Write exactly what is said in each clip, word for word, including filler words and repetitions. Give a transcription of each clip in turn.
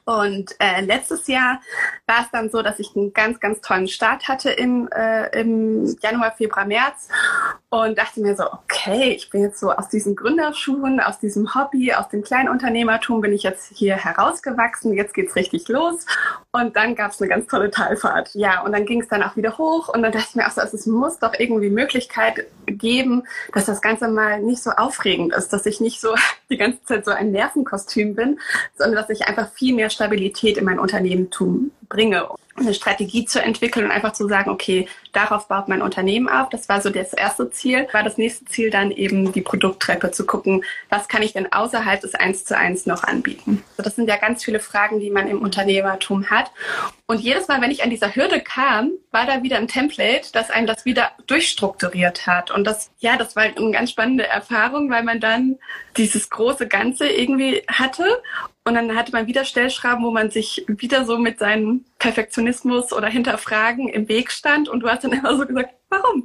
Und äh, letztes Jahr war es dann so, dass ich einen ganz, ganz tollen Start hatte im, äh, im Januar, Februar, März und dachte mir so, okay, ich bin jetzt so aus diesen Gründerschuhen, aus diesem Hobby, aus dem Kleinunternehmertum bin ich jetzt hier herausgewachsen, jetzt geht's richtig los. Und dann gab es eine ganz tolle Talfahrt. Ja, und dann ging es dann auch wieder hoch und dann dachte ich mir auch so, also es muss doch irgendwie Möglichkeit geben, dass das Ganze mal nicht so aufregend ist, dass ich nicht so die ganze Zeit so ein Nervenkostüm bin, sondern dass ich einfach viel mehr Stabilität in mein Unternehmertum bringe, eine Strategie zu entwickeln und einfach zu sagen, okay, darauf baut mein Unternehmen auf. Das war so das erste Ziel. War das nächste Ziel dann eben die Produkttreppe zu gucken, was kann ich denn außerhalb des eins zu eins noch anbieten? Also das sind ja ganz viele Fragen, die man im Unternehmertum hat. Und jedes Mal, wenn ich an dieser Hürde kam, war da wieder ein Template, das einem das wieder durchstrukturiert hat. Und das, ja, das war eine ganz spannende Erfahrung, weil man dann dieses große Ganze irgendwie hatte. Und dann hatte man wieder Stellschrauben, wo man sich wieder so mit seinem Perfektionismus oder Hinterfragen im Weg stand. Und du hast dann immer so gesagt, warum?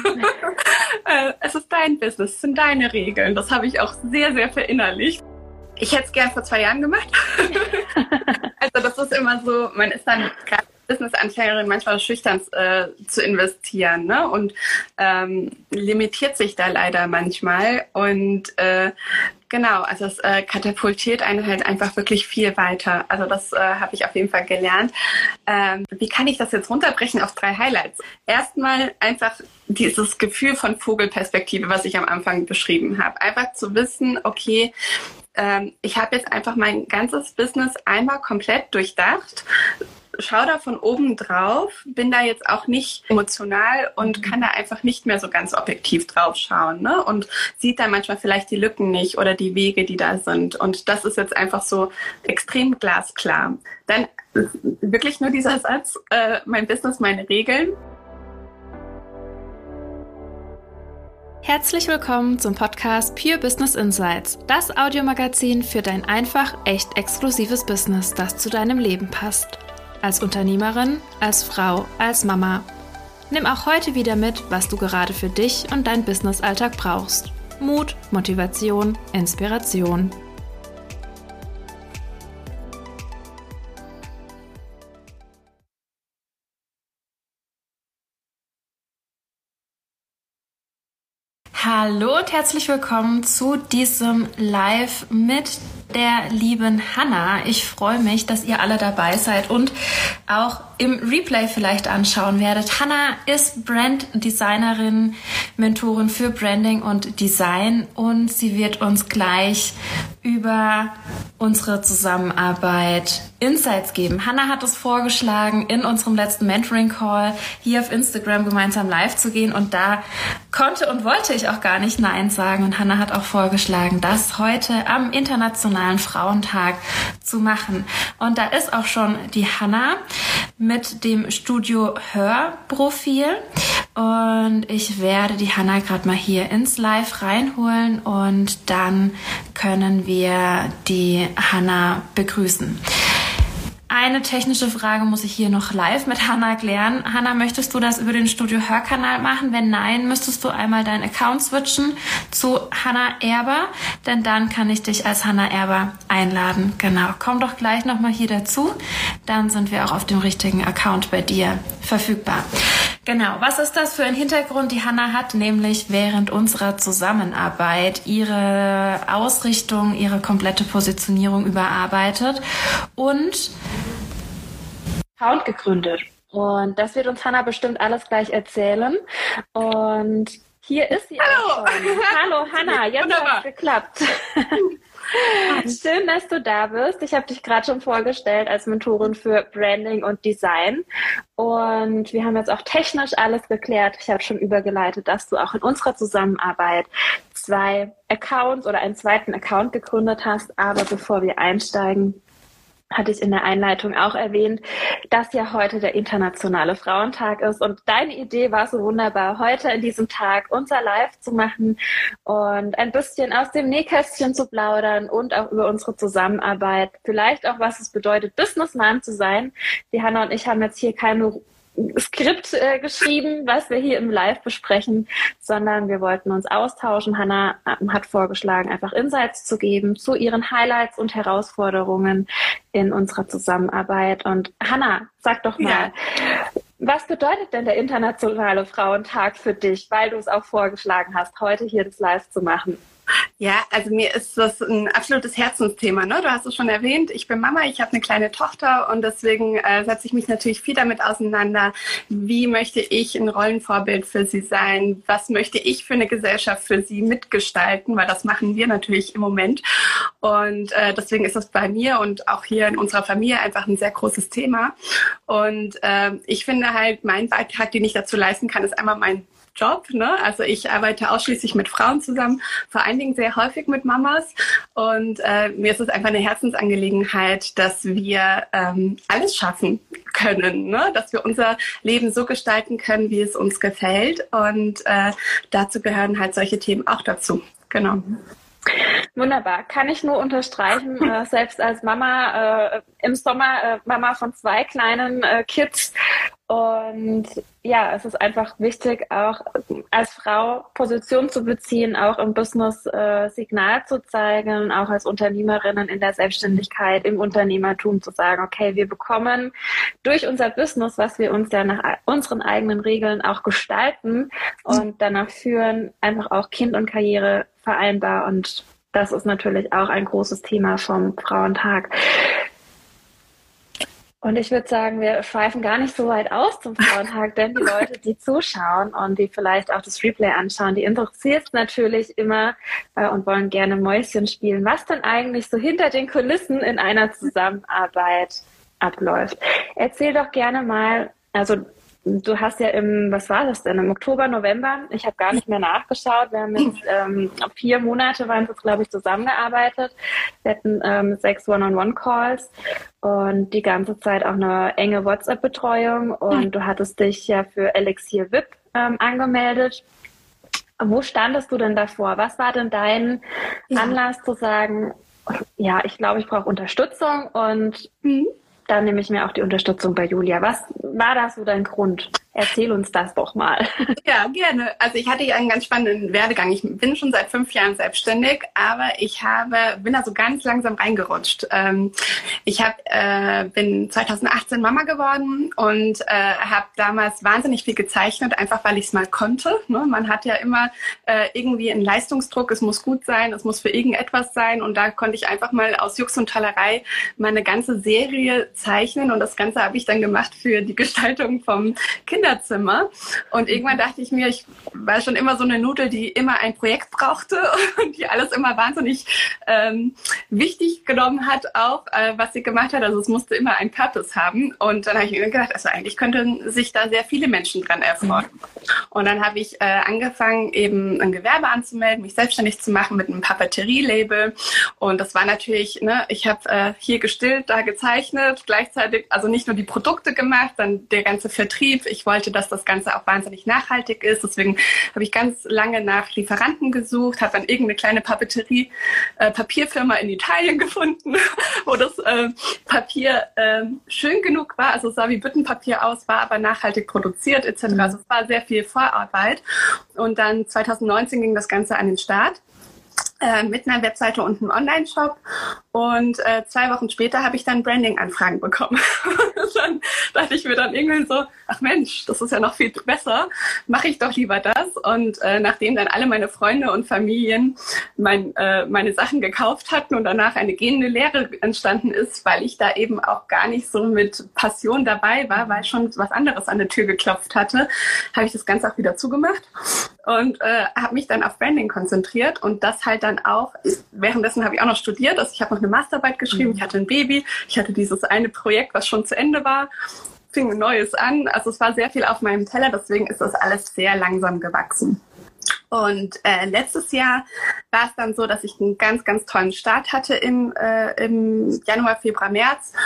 Es ist dein Business, es sind deine Regeln. Das habe ich auch sehr, sehr verinnerlicht. Ich hätte es gern vor zwei Jahren gemacht. Also das ist immer so, man ist dann gerade Business-Anfängerin manchmal schüchtern äh, zu investieren, ne? Und ähm, limitiert sich da leider manchmal. Und äh, genau, also es äh, katapultiert einen halt einfach wirklich viel weiter. Also das äh, habe ich auf jeden Fall gelernt. Ähm, wie kann ich das jetzt runterbrechen auf drei Highlights? Erstmal einfach dieses Gefühl von Vogelperspektive, was ich am Anfang beschrieben habe. Einfach zu wissen, okay, ähm, ich habe jetzt einfach mein ganzes Business einmal komplett durchdacht, schau da von oben drauf, bin da jetzt auch nicht emotional und kann da einfach nicht mehr so ganz objektiv drauf schauen, ne? Und sieht da manchmal vielleicht die Lücken nicht oder die Wege, die da sind. Und das ist jetzt einfach so extrem glasklar. Dann wirklich nur dieser Satz, äh, mein Business, meine Regeln. Herzlich willkommen zum Podcast Pure Business Insights, das Audiomagazin für dein einfach echt exklusives Business, das zu deinem Leben passt. Als Unternehmerin, als Frau, als Mama. Nimm auch heute wieder mit, was du gerade für dich und deinen Business-Alltag brauchst. Mut, Motivation, Inspiration. Hallo und herzlich willkommen zu diesem Live mit der lieben Hannah. Ich freue mich, dass ihr alle dabei seid und auch im Replay vielleicht anschauen werdet. Hannah ist Branddesignerin, Mentorin für Branding und Design und sie wird uns gleich über unsere Zusammenarbeit Insights geben. Hannah hat es vorgeschlagen, in unserem letzten Mentoring-Call hier auf Instagram gemeinsam live zu gehen und da konnte und wollte ich auch gar nicht Nein sagen und Hannah hat auch vorgeschlagen, das heute am Internationalen Frauentag zu machen. Und da ist auch schon die Hannah mit dem Studio Hör-Profil und ich werde die Hannah gerade mal hier ins Live reinholen und dann können wir die Hannah begrüßen. Eine technische Frage muss ich hier noch live mit Hannah klären. Hannah, möchtest du das über den Studio Hör-Kanal machen? Wenn nein, müsstest du einmal deinen Account switchen zu Hannah Erber, denn dann kann ich dich als Hannah Erber einladen. Genau, komm doch gleich nochmal hier dazu, dann sind wir auch auf dem richtigen Account bei dir verfügbar. Genau, was ist das für ein Hintergrund, die Hannah hat? Nämlich während unserer Zusammenarbeit ihre Ausrichtung, ihre komplette Positionierung überarbeitet und Account gegründet. Und das wird uns Hannah bestimmt alles gleich erzählen. Und hier ist sie Hallo. auch schon. Hallo Hannah, jetzt hat es geklappt. Schön, dass du da bist. Ich habe dich gerade schon vorgestellt als Mentorin für Branding und Design. Und wir haben jetzt auch technisch alles geklärt. Ich habe schon übergeleitet, dass du auch in unserer Zusammenarbeit zwei Accounts oder einen zweiten Account gegründet hast. Aber bevor wir einsteigen, hatte ich in der Einleitung auch erwähnt, dass ja heute der Internationale Frauentag ist und deine Idee war so wunderbar, heute in diesem Tag unser Live zu machen und ein bisschen aus dem Nähkästchen zu plaudern und auch über unsere Zusammenarbeit, vielleicht auch, was es bedeutet, Businessman zu sein. Die Hannah und ich haben jetzt hier keine Skript äh, geschrieben, was wir hier im Live besprechen, sondern wir wollten uns austauschen. Hannah äh, hat vorgeschlagen, einfach Insights zu geben zu ihren Highlights und Herausforderungen in unserer Zusammenarbeit. Und Hannah, sag doch mal, ja. Was bedeutet denn der Internationale Frauentag für dich, weil du es auch vorgeschlagen hast, heute hier das Live zu machen? Ja, also mir ist das ein absolutes Herzensthema, ne? Du hast es schon erwähnt, ich bin Mama, ich habe eine kleine Tochter und deswegen äh, setze ich mich natürlich viel damit auseinander, wie möchte ich ein Rollenvorbild für sie sein, was möchte ich für eine Gesellschaft für sie mitgestalten, weil das machen wir natürlich im Moment und äh, deswegen ist das bei mir und auch hier in unserer Familie einfach ein sehr großes Thema und äh, ich finde halt, mein Beitrag, den ich dazu leisten kann, ist einmal mein Job, ne? Also ich arbeite ausschließlich mit Frauen zusammen, vor allen Dingen sehr häufig mit Mamas und äh, mir ist es einfach eine Herzensangelegenheit, dass wir ähm, alles schaffen können, ne? Dass wir unser Leben so gestalten können, wie es uns gefällt und äh, dazu gehören halt solche Themen auch dazu. Genau. Wunderbar, kann ich nur unterstreichen, äh, selbst als Mama, äh, im Sommer äh, Mama von zwei kleinen äh, Kids und ja, es ist einfach wichtig, auch als Frau Position zu beziehen, auch im Business äh, Signal zu zeigen, auch als Unternehmerinnen in der Selbstständigkeit, im Unternehmertum zu sagen, okay, wir bekommen durch unser Business, was wir uns ja nach unseren eigenen Regeln auch gestalten und danach führen, einfach auch Kind und Karriere vereinbar und das ist natürlich auch ein großes Thema vom Frauentag. Und ich würde sagen, wir schweifen gar nicht so weit aus zum Frauentag, denn die Leute, die zuschauen und die vielleicht auch das Replay anschauen, die interessiert es natürlich immer äh, und wollen gerne Mäuschen spielen, was denn eigentlich so hinter den Kulissen in einer Zusammenarbeit abläuft. Erzähl doch gerne mal, also du hast ja im, was war das denn, im Oktober, November, ich habe gar nicht mehr nachgeschaut, wir haben jetzt ähm, vier Monate waren es, glaube ich, zusammengearbeitet. Wir hatten ähm, sechs One-on-One-Calls und die ganze Zeit auch eine enge WhatsApp-Betreuung und du hattest dich ja für Elixir V I P ähm, angemeldet. Wo standest du denn davor? Was war denn dein ja. Anlass zu sagen, ja, ich glaube, ich brauche Unterstützung und mhm. dann nehme ich mir auch die Unterstützung bei Julia. Was war da so dein Grund? Erzähl uns das doch mal. Ja, gerne. Also ich hatte ja einen ganz spannenden Werdegang. Ich bin schon seit fünf Jahren selbstständig, aber ich habe bin da so ganz langsam reingerutscht. Ähm, ich hab, äh, bin zweitausendachtzehn Mama geworden und äh, habe damals wahnsinnig viel gezeichnet, einfach weil ich es mal konnte. Ne? Man hat ja immer äh, irgendwie einen Leistungsdruck, es muss gut sein, es muss für irgendetwas sein und da konnte ich einfach mal aus Jux und Tollerei meine ganze Serie zeichnen und das Ganze habe ich dann gemacht für die Gestaltung vom Kinderzimmer. Und irgendwann dachte ich mir, ich war schon immer so eine Nudel, die immer ein Projekt brauchte und die alles immer wahnsinnig ähm, wichtig genommen hat, auch äh, was sie gemacht hat. Also es musste immer einen Purpose haben. Und dann habe ich mir gedacht, also eigentlich könnten sich da sehr viele Menschen dran erfreuen. Und dann habe ich äh, angefangen, eben ein Gewerbe anzumelden, mich selbstständig zu machen mit einem Papeterie-Label. Und das war natürlich, ne, ich habe äh, hier gestillt, da gezeichnet, gleichzeitig also nicht nur die Produkte gemacht, dann der ganze Vertrieb. Ich wollte, dass das Ganze auch wahnsinnig nachhaltig ist. Deswegen habe ich ganz lange nach Lieferanten gesucht, habe dann irgendeine kleine Papeterie, äh, Papierfirma in Italien gefunden, wo das äh, Papier äh, schön genug war. Also es sah wie Büttenpapier aus, war aber nachhaltig produziert et cetera. Also es war sehr viel Vorarbeit. Und dann zweitausendneunzehn ging das Ganze an den Start. Äh, mit einer Webseite und einem Online-Shop. Und äh, zwei Wochen später habe ich dann Branding-Anfragen bekommen. Dann dachte ich mir dann irgendwie so, ach Mensch, das ist ja noch viel besser, mache ich doch lieber das. Und äh, nachdem dann alle meine Freunde und Familien mein, äh, meine Sachen gekauft hatten und danach eine gehende Lehre entstanden ist, weil ich da eben auch gar nicht so mit Passion dabei war, weil schon was anderes an der Tür geklopft hatte, habe ich das Ganze auch wieder zugemacht und äh, habe mich dann auf Branding konzentriert und das halt dann auch, währenddessen habe ich auch noch studiert, also ich habe noch eine Masterarbeit geschrieben, mhm. ich hatte ein Baby, ich hatte dieses eine Projekt, was schon zu Ende war, fing ein neues an, also es war sehr viel auf meinem Teller, deswegen ist das alles sehr langsam gewachsen. Und äh, letztes Jahr war es dann so, dass ich einen ganz, ganz tollen Start hatte im, äh, im Januar, Februar, März.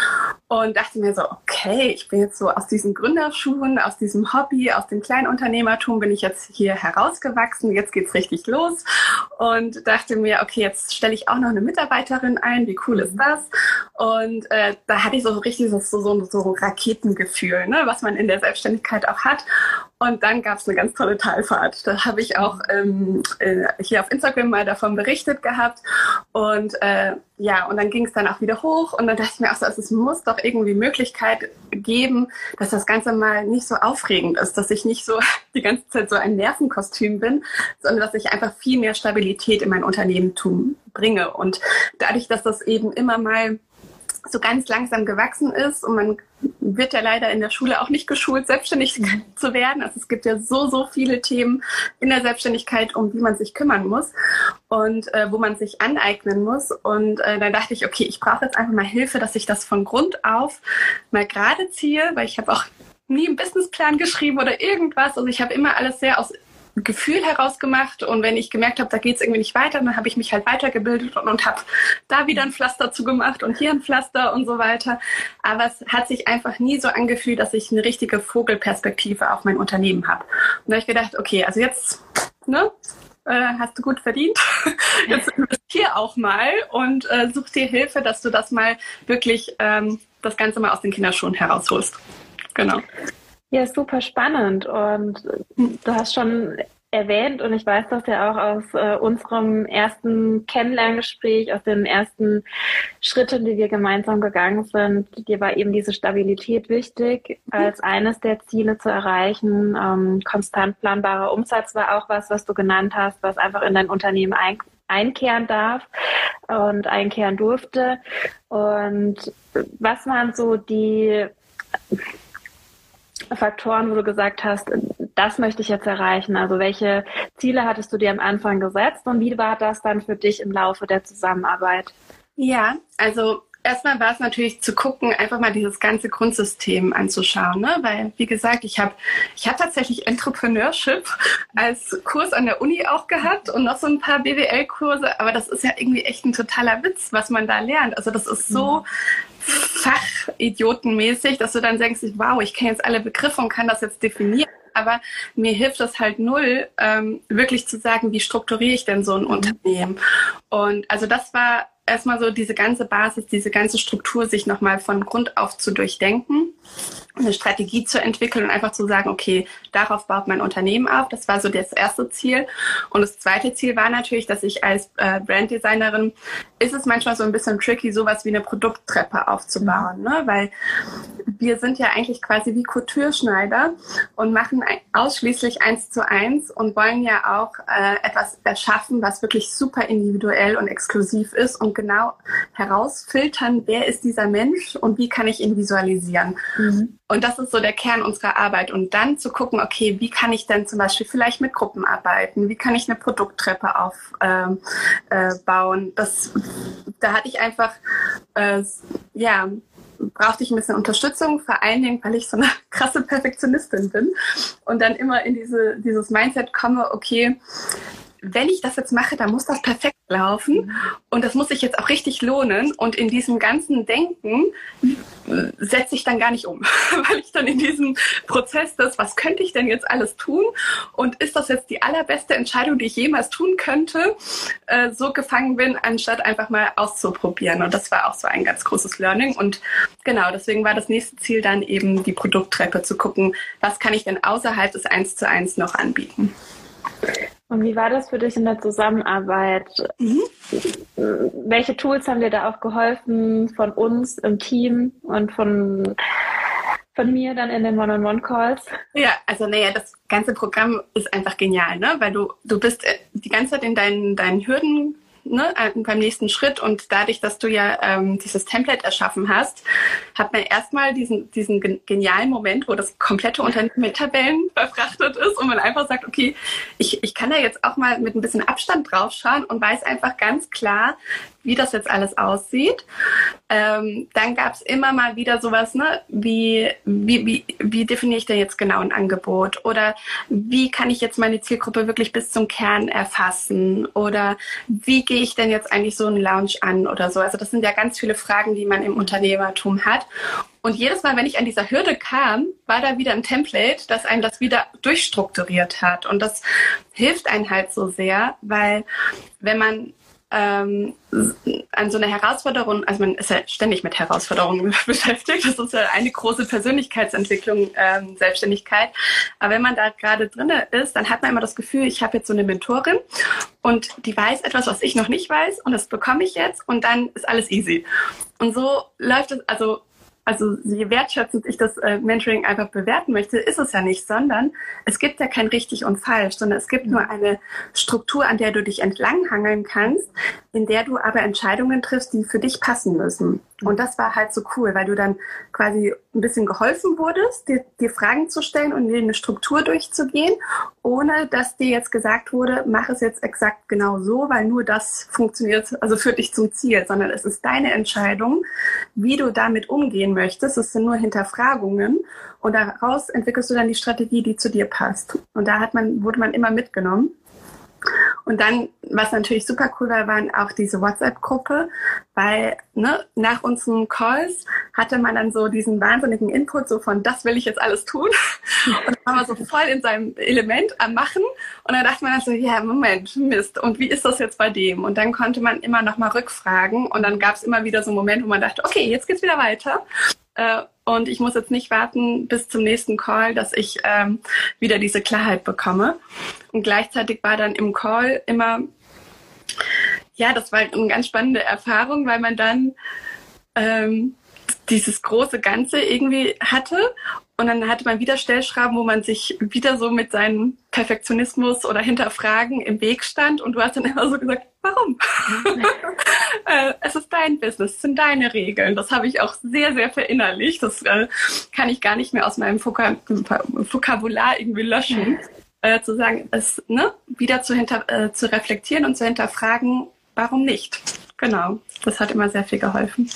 Und dachte mir so, okay, ich bin jetzt so aus diesen Gründerschuhen, aus diesem Hobby, aus dem Kleinunternehmertum bin ich jetzt hier herausgewachsen, jetzt geht's richtig los. Und dachte mir, okay, jetzt stelle ich auch noch eine Mitarbeiterin ein, wie cool ist das? Und äh, da hatte ich so richtig so, so, so, so ein Raketengefühl, ne, was man in der Selbstständigkeit auch hat. Und dann gab es eine ganz tolle Talfahrt. Da habe ich auch ähm, äh, hier auf Instagram mal davon berichtet gehabt. Und äh, ja, und dann ging es dann auch wieder hoch. Und dann dachte ich mir auch so, also es muss doch irgendwie Möglichkeit geben, dass das Ganze mal nicht so aufregend ist, dass ich nicht so die ganze Zeit so ein Nervenkostüm bin, sondern dass ich einfach viel mehr Stabilität in mein Unternehmertum bringe. Und dadurch, dass das eben immer mal so ganz langsam gewachsen ist und man wird ja leider in der Schule auch nicht geschult, selbstständig zu werden. Also es gibt ja so, so viele Themen in der Selbstständigkeit, um die man sich kümmern muss und äh, wo man sich aneignen muss. Und äh, dann dachte ich, okay, ich brauche jetzt einfach mal Hilfe, dass ich das von Grund auf mal gerade ziehe, weil ich habe auch nie einen Businessplan geschrieben oder irgendwas. Also ich habe immer alles sehr aus Gefühl herausgemacht und wenn ich gemerkt habe, da geht es irgendwie nicht weiter, dann habe ich mich halt weitergebildet und, und habe da wieder ein Pflaster zugemacht und hier ein Pflaster und so weiter. Aber es hat sich einfach nie so angefühlt, dass ich eine richtige Vogelperspektive auf mein Unternehmen habe. Und da habe ich gedacht, okay, also jetzt, ne, äh, hast du gut verdient. Jetzt investier auch mal und äh, such dir Hilfe, dass du das mal wirklich, ähm, das Ganze mal aus den Kinderschuhen herausholst. Genau. Ja, super spannend und du hast schon erwähnt und ich weiß das ja auch aus äh, unserem ersten Kennenlerngespräch, aus den ersten Schritten, die wir gemeinsam gegangen sind. Dir war eben diese Stabilität wichtig, als eines der Ziele zu erreichen. Ähm, konstant planbarer Umsatz war auch was, was du genannt hast, was einfach in dein Unternehmen ein einkehren darf und einkehren durfte. Und was waren so die Faktoren, wo du gesagt hast, das möchte ich jetzt erreichen? Also welche Ziele hattest du dir am Anfang gesetzt und wie war das dann für dich im Laufe der Zusammenarbeit? Ja, also erstmal war es natürlich zu gucken, einfach mal dieses ganze Grundsystem anzuschauen, ne? Weil, wie gesagt, ich habe ich hab tatsächlich Entrepreneurship als Kurs an der Uni auch gehabt und noch so ein paar B W L-Kurse, aber das ist ja irgendwie echt ein totaler Witz, was man da lernt. Also das ist so fachidiotenmäßig, dass du dann denkst, wow, ich kenne jetzt alle Begriffe und kann das jetzt definieren. Aber mir hilft das halt null, ähm, wirklich zu sagen, wie strukturiere ich denn so ein Unternehmen? Und also das war erstmal so diese ganze Basis, diese ganze Struktur, sich nochmal von Grund auf zu durchdenken, eine Strategie zu entwickeln und einfach zu sagen, okay, darauf baut mein Unternehmen auf. Das war so das erste Ziel. Und das zweite Ziel war natürlich, dass ich als äh, Branddesignerin, ist es manchmal so ein bisschen tricky, sowas wie eine Produkttreppe aufzubauen, ne? Weil wir sind ja eigentlich quasi wie Coutureschneider und machen ausschließlich eins zu eins und wollen ja auch äh, etwas erschaffen, was wirklich super individuell und exklusiv ist und genau herausfiltern, wer ist dieser Mensch und wie kann ich ihn visualisieren. Mhm. Und das ist so der Kern unserer Arbeit. Und dann zu gucken, okay, wie kann ich denn zum Beispiel vielleicht mit Gruppen arbeiten? Wie kann ich eine Produkttreppe aufbauen? Äh, äh, bauen? Das, da hatte ich einfach, äh, ja, brauchte ich ein bisschen Unterstützung, vor allen Dingen, weil ich so eine krasse Perfektionistin bin und dann immer in diese, dieses Mindset komme, okay, wenn ich das jetzt mache, dann muss das perfekt laufen und das muss sich jetzt auch richtig lohnen und in diesem ganzen Denken setze ich dann gar nicht um, weil ich dann in diesem Prozess des, was könnte ich denn jetzt alles tun und ist das jetzt die allerbeste Entscheidung, die ich jemals tun könnte, äh, so gefangen bin, anstatt einfach mal auszuprobieren und das war auch so ein ganz großes Learning und genau, deswegen war das nächste Ziel dann eben die Produkttreppe zu gucken, was kann ich denn außerhalb des eins zu eins noch anbieten. Und wie war das für dich in der Zusammenarbeit? Mhm. Welche Tools haben dir da auch geholfen von uns im Team und von, von mir dann in den One-on-One-Calls? Ja, also naja, das ganze Programm ist einfach genial, ne? Weil du, du bist die ganze Zeit in deinen, deinen Hürden, ne, beim nächsten Schritt und dadurch, dass du ja ähm, dieses Template erschaffen hast, hat man erstmal diesen diesen genialen Moment, wo das komplette Unternehmen mit Tabellen verfrachtet ist und man einfach sagt, okay, ich ich kann da jetzt auch mal mit ein bisschen Abstand draufschauen und weiß einfach ganz klar, wie das jetzt alles aussieht. Ähm, dann gab es immer mal wieder sowas, ne, wie, wie, wie, wie definiere ich denn jetzt genau ein Angebot? Oder wie kann ich jetzt meine Zielgruppe wirklich bis zum Kern erfassen? Oder wie gehe ich denn jetzt eigentlich so einen Launch an oder so? Also das sind ja ganz viele Fragen, die man im Unternehmertum hat. Und jedes Mal, wenn ich an dieser Hürde kam, war da wieder ein Template, das einen das wieder durchstrukturiert hat. Und das hilft einem halt so sehr, weil wenn man ähm, an so eine Herausforderung, also man ist ja ständig mit Herausforderungen beschäftigt, das ist ja eine große Persönlichkeitsentwicklung, ähm, Selbstständigkeit, aber wenn man da gerade drin ist, dann hat man immer das Gefühl, ich habe jetzt so eine Mentorin und die weiß etwas, was ich noch nicht weiß und das bekomme ich jetzt und dann ist alles easy. Und so läuft es, also Also je wertschätzend ich das äh, Mentoring einfach bewerten möchte, ist es ja nicht, sondern es gibt ja kein richtig und falsch, sondern es gibt nur eine Struktur, an der du dich entlanghangeln kannst, in der du aber Entscheidungen triffst, die für dich passen müssen. Und das war halt so cool, weil du dann quasi ein bisschen geholfen wurdest, dir, dir Fragen zu stellen und dir eine Struktur durchzugehen, ohne dass dir jetzt gesagt wurde, mach es jetzt exakt genau so, weil nur das funktioniert, also führt dich zum Ziel, sondern es ist deine Entscheidung, wie du damit umgehen möchtest. Es sind nur Hinterfragungen und daraus entwickelst du dann die Strategie, die zu dir passt. Und da hat man, wurde man immer mitgenommen. Und dann, was natürlich super cool war, waren auch diese WhatsApp-Gruppe, weil ne, nach unseren Calls hatte man dann so diesen wahnsinnigen Input, so von, das will ich jetzt alles tun. Und dann war man so voll in seinem Element am Machen. Und dann dachte man dann so, ja, Moment, Mist, und wie ist das jetzt bei dem? Und dann konnte man immer noch mal rückfragen. Und dann gab es immer wieder so einen Moment, wo man dachte, okay, jetzt geht's wieder weiter. Äh, und ich muss jetzt nicht warten bis zum nächsten Call, dass ich ähm, wieder diese Klarheit bekomme. Und gleichzeitig war dann im Call immer, ja, das war eine ganz spannende Erfahrung, weil man dann ähm, dieses große Ganze irgendwie hatte. Und dann hatte man wieder Stellschrauben, wo man sich wieder so mit seinem Perfektionismus oder Hinterfragen im Weg stand. Und du hast dann immer so gesagt, warum? äh, es ist dein Business, es sind deine Regeln. Das habe ich auch sehr, sehr verinnerlicht. Das äh, kann ich gar nicht mehr aus meinem Vokab- Vokabular irgendwie löschen. Äh, zu sagen, es ne, wieder zu, hinter, äh, zu reflektieren und zu hinterfragen, warum nicht? Genau, das hat immer sehr viel geholfen.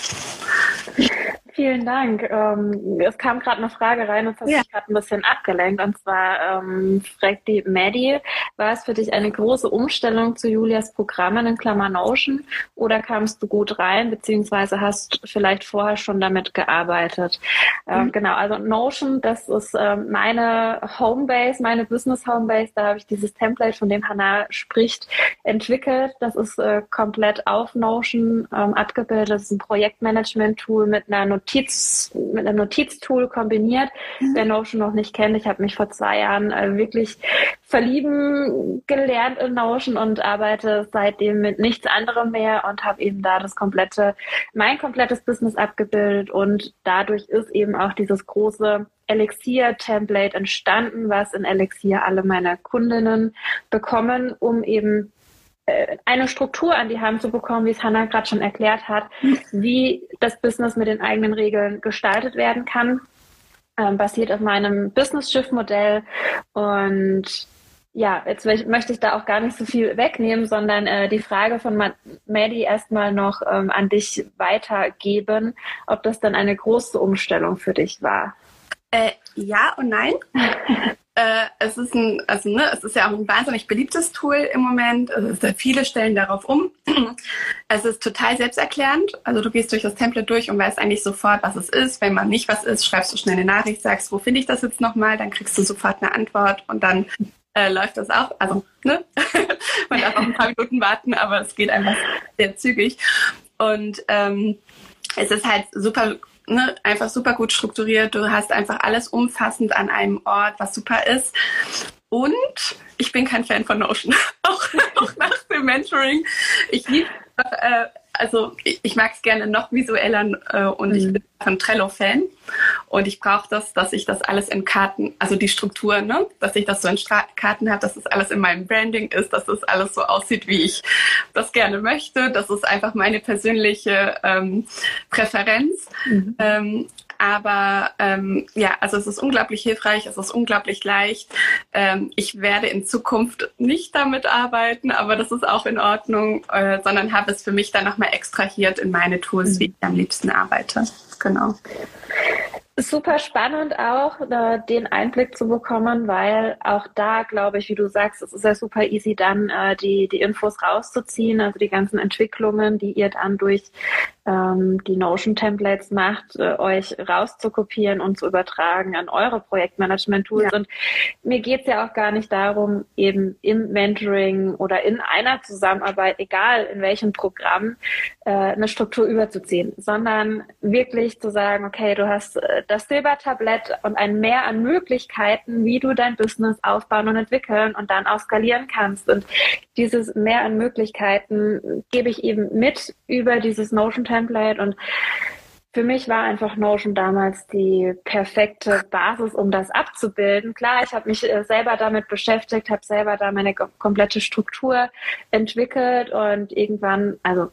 Vielen Dank. Ähm, es kam gerade eine Frage rein und das hat ja. mich gerade ein bisschen abgelenkt. Und zwar ähm, fragt die Maddie, war es für dich eine große Umstellung zu Julias Programmen in Klammer Notion oder kamst du gut rein, beziehungsweise hast vielleicht vorher schon damit gearbeitet? Mhm. Ähm, genau, also Notion, das ist ähm, meine Homebase, meine Business-Homebase. Da habe ich dieses Template, von dem Hannah spricht, entwickelt. Das ist äh, komplett auf Notion ähm, abgebildet. Das ist ein Projektmanagement-Tool mit einer Notiz, mit einem Notiztool kombiniert. Mhm. Wer Notion noch nicht kennt, ich habe mich vor zwei Jahren äh, wirklich verlieben gelernt in Notion und arbeite seitdem mit nichts anderem mehr und habe eben da das komplette, mein komplettes Business abgebildet und dadurch ist eben auch dieses große Elixir-Template entstanden, was in Elixir alle meine Kundinnen bekommen, um eben eine Struktur an die Hand zu bekommen, wie es Hannah gerade schon erklärt hat, wie das Business mit den eigenen Regeln gestaltet werden kann, ähm, basiert auf meinem Business-Shift-Modell. Und ja, jetzt möchte ich da auch gar nicht so viel wegnehmen, sondern äh, die Frage von Maddie erstmal noch ähm, an dich weitergeben, ob das dann eine große Umstellung für dich war. Äh, ja und nein. Äh, es ist ein, also ne, es ist ja auch ein wahnsinnig beliebtes Tool im Moment. Also es, viele stellen darauf um. Es ist total selbsterklärend. Also du gehst durch das Template durch und weißt eigentlich sofort, was es ist. Wenn man nicht was ist, schreibst du schnell eine Nachricht, sagst, wo finde ich das jetzt nochmal? Dann kriegst du sofort eine Antwort und dann äh, läuft das auch. Also ne, man darf auch ein paar Minuten warten, aber es geht einfach sehr zügig. Und ähm, es ist halt super. Ne, einfach super gut strukturiert. Du hast einfach alles umfassend an einem Ort, was super ist. Und ich bin kein Fan von Notion. auch, auch nach dem Mentoring. Ich liebe, äh, also ich, ich mag es gerne noch visueller äh, und mhm. ich bin von Trello-Fan. Und ich brauche das, dass ich das alles in Karten, also die Struktur, ne, dass ich das so in Stra- Karten habe, dass das alles in meinem Branding ist, dass das alles so aussieht, wie ich das gerne möchte. Das ist einfach meine persönliche ähm, Präferenz. Mhm. Ähm, Aber ähm, ja, also es ist unglaublich hilfreich, es ist unglaublich leicht. Ähm, ich werde in Zukunft nicht damit arbeiten, aber das ist auch in Ordnung, äh, sondern habe es für mich dann nochmal extrahiert in meine Tools, mhm. wie ich am liebsten arbeite. Genau. Super spannend auch, äh, den Einblick zu bekommen, weil auch da, glaube ich, wie du sagst, es ist ja super easy dann, äh, die, die Infos rauszuziehen, also die ganzen Entwicklungen, die ihr dann durch ähm, die Notion-Templates macht, äh, euch rauszukopieren und zu übertragen an eure Projektmanagement-Tools. Ja. Und mir geht's ja auch gar nicht darum, eben im Mentoring oder in einer Zusammenarbeit, egal in welchem Programm, äh, eine Struktur überzuziehen, sondern wirklich zu sagen, okay, du hast äh, das Silbertablett und ein Mehr an Möglichkeiten, wie du dein Business aufbauen und entwickeln und dann auch skalieren kannst. Und dieses Mehr an Möglichkeiten gebe ich eben mit über dieses Notion-Template. Und für mich war einfach Notion damals die perfekte Basis, um das abzubilden. Klar, ich habe mich selber damit beschäftigt, habe selber da meine komplette Struktur entwickelt und irgendwann, also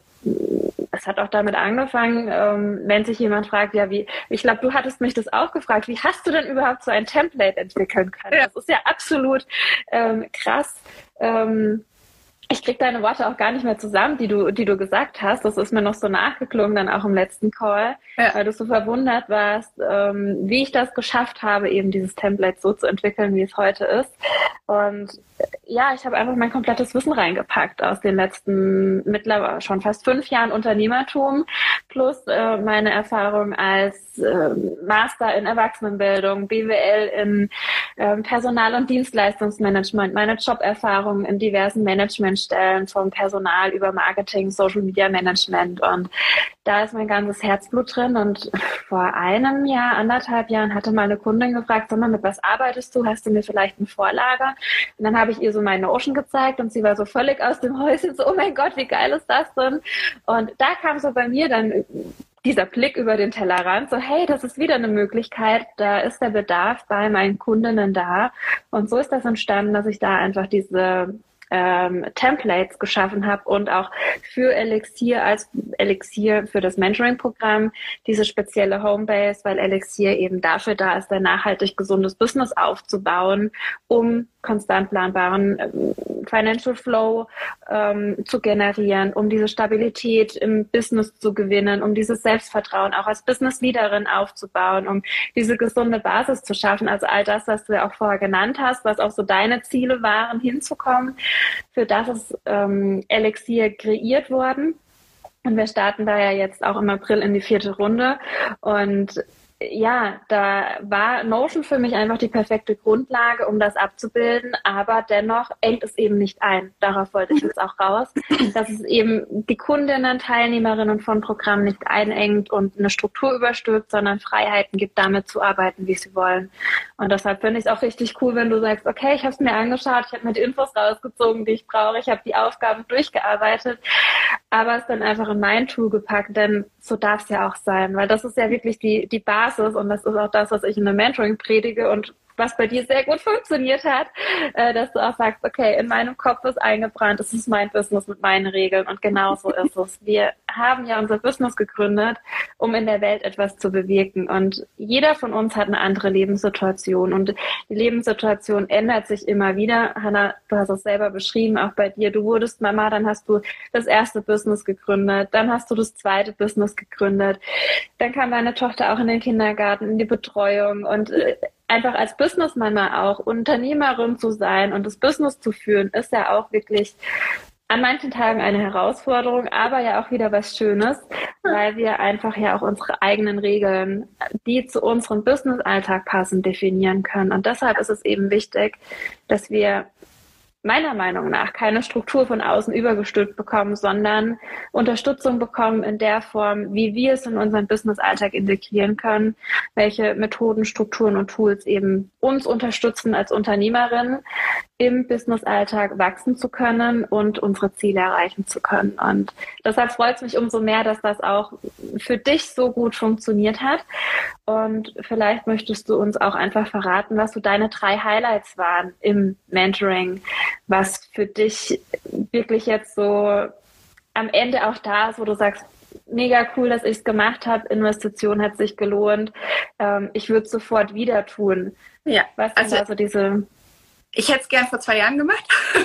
es hat auch damit angefangen, ähm, wenn sich jemand fragt, ja, wie, ich glaube, du hattest mich das auch gefragt, wie hast du denn überhaupt so ein Template entwickeln können? Ja. Das ist ja absolut ähm, krass. Ähm, Ich krieg deine Worte auch gar nicht mehr zusammen, die du, die du gesagt hast. Das ist mir noch so nachgeklungen, dann auch im letzten Call, ja. weil du so verwundert warst, ähm, wie ich das geschafft habe, eben dieses Template so zu entwickeln, wie es heute ist. Und ja, ich habe einfach mein komplettes Wissen reingepackt aus den letzten mittlerweile schon fast fünf Jahren Unternehmertum plus äh, meine Erfahrung als äh, Master in Erwachsenenbildung, B W L in äh, Personal- und Dienstleistungsmanagement, meine Joberfahrung in diversen Managementstellen vom Personal über Marketing, Social Media Management, und da ist mein ganzes Herzblut drin. Und vor einem Jahr, anderthalb Jahren hatte meine Kundin gefragt, sag mal, mit was arbeitest du? Hast du mir vielleicht eine Vorlage? Und dann habe ich ihr so meine Notion gezeigt und sie war so völlig aus dem Häuschen, so, oh mein Gott, wie geil ist das denn? Und da kam so bei mir dann dieser Blick über den Tellerrand, so, hey, das ist wieder eine Möglichkeit, da ist der Bedarf bei meinen Kundinnen da. Und so ist das entstanden, dass ich da einfach diese Ähm, Templates geschaffen habe und auch für Elixir als Elixir für das Mentoring-Programm diese spezielle Homebase, weil Elixir eben dafür da ist, ein nachhaltig gesundes Business aufzubauen, um konstant planbaren ähm, Financial Flow ähm, zu generieren, um diese Stabilität im Business zu gewinnen, um dieses Selbstvertrauen auch als Business-Leaderin aufzubauen, um diese gesunde Basis zu schaffen. Also all das, was du ja auch vorher genannt hast, was auch so deine Ziele waren, hinzukommen. Für das ist ähm, Elixir kreiert worden. Und wir starten da ja jetzt auch im April in die vierte Runde. Und ja, da war Notion für mich einfach die perfekte Grundlage, um das abzubilden, aber dennoch engt es eben nicht ein. Darauf wollte ich jetzt auch raus, dass es eben die Kundinnen, Teilnehmerinnen von Programmen nicht einengt und eine Struktur überstülpt, sondern Freiheiten gibt, damit zu arbeiten, wie sie wollen. Und deshalb finde ich es auch richtig cool, wenn du sagst, okay, ich habe es mir angeschaut, ich habe mir die Infos rausgezogen, die ich brauche, ich habe die Aufgaben durchgearbeitet, aber es dann einfach in mein Tool gepackt, denn so darf es ja auch sein, weil das ist ja wirklich die, die Basis. Und das ist auch das, was ich in der Mentoring predige und was bei dir sehr gut funktioniert hat, äh, dass du auch sagst, okay, in meinem Kopf ist eingebrannt, es ist mein Business mit meinen Regeln, und genau so ist es. Wir haben ja unser Business gegründet, um in der Welt etwas zu bewirken, und jeder von uns hat eine andere Lebenssituation, und die Lebenssituation ändert sich immer wieder. Hannah, du hast es selber beschrieben, auch bei dir, du wurdest Mama, dann hast du das erste Business gegründet, dann hast du das zweite Business gegründet, dann kam deine Tochter auch in den Kindergarten, in die Betreuung, und äh, einfach als Businessmama auch Unternehmerin zu sein und das Business zu führen, ist ja auch wirklich an manchen Tagen eine Herausforderung, aber ja auch wieder was Schönes, weil wir einfach ja auch unsere eigenen Regeln, die zu unserem Business-Alltag passen, definieren können. Und deshalb ist es eben wichtig, dass wir meiner Meinung nach keine Struktur von außen übergestülpt bekommen, sondern Unterstützung bekommen in der Form, wie wir es in unseren Business-Alltag integrieren können, welche Methoden, Strukturen und Tools eben uns unterstützen als Unternehmerin, im Business-Alltag wachsen zu können und unsere Ziele erreichen zu können. Und deshalb freut es mich umso mehr, dass das auch für dich so gut funktioniert hat. Und vielleicht möchtest du uns auch einfach verraten, was so deine drei Highlights waren im Mentoring, was für dich wirklich jetzt so am Ende auch da ist, wo du sagst, mega cool, dass ich es gemacht habe. Investition hat sich gelohnt. Ähm, ich würde es sofort wieder tun. Ja, was sind also, da so diese... Ich hätte es gern vor zwei Jahren gemacht.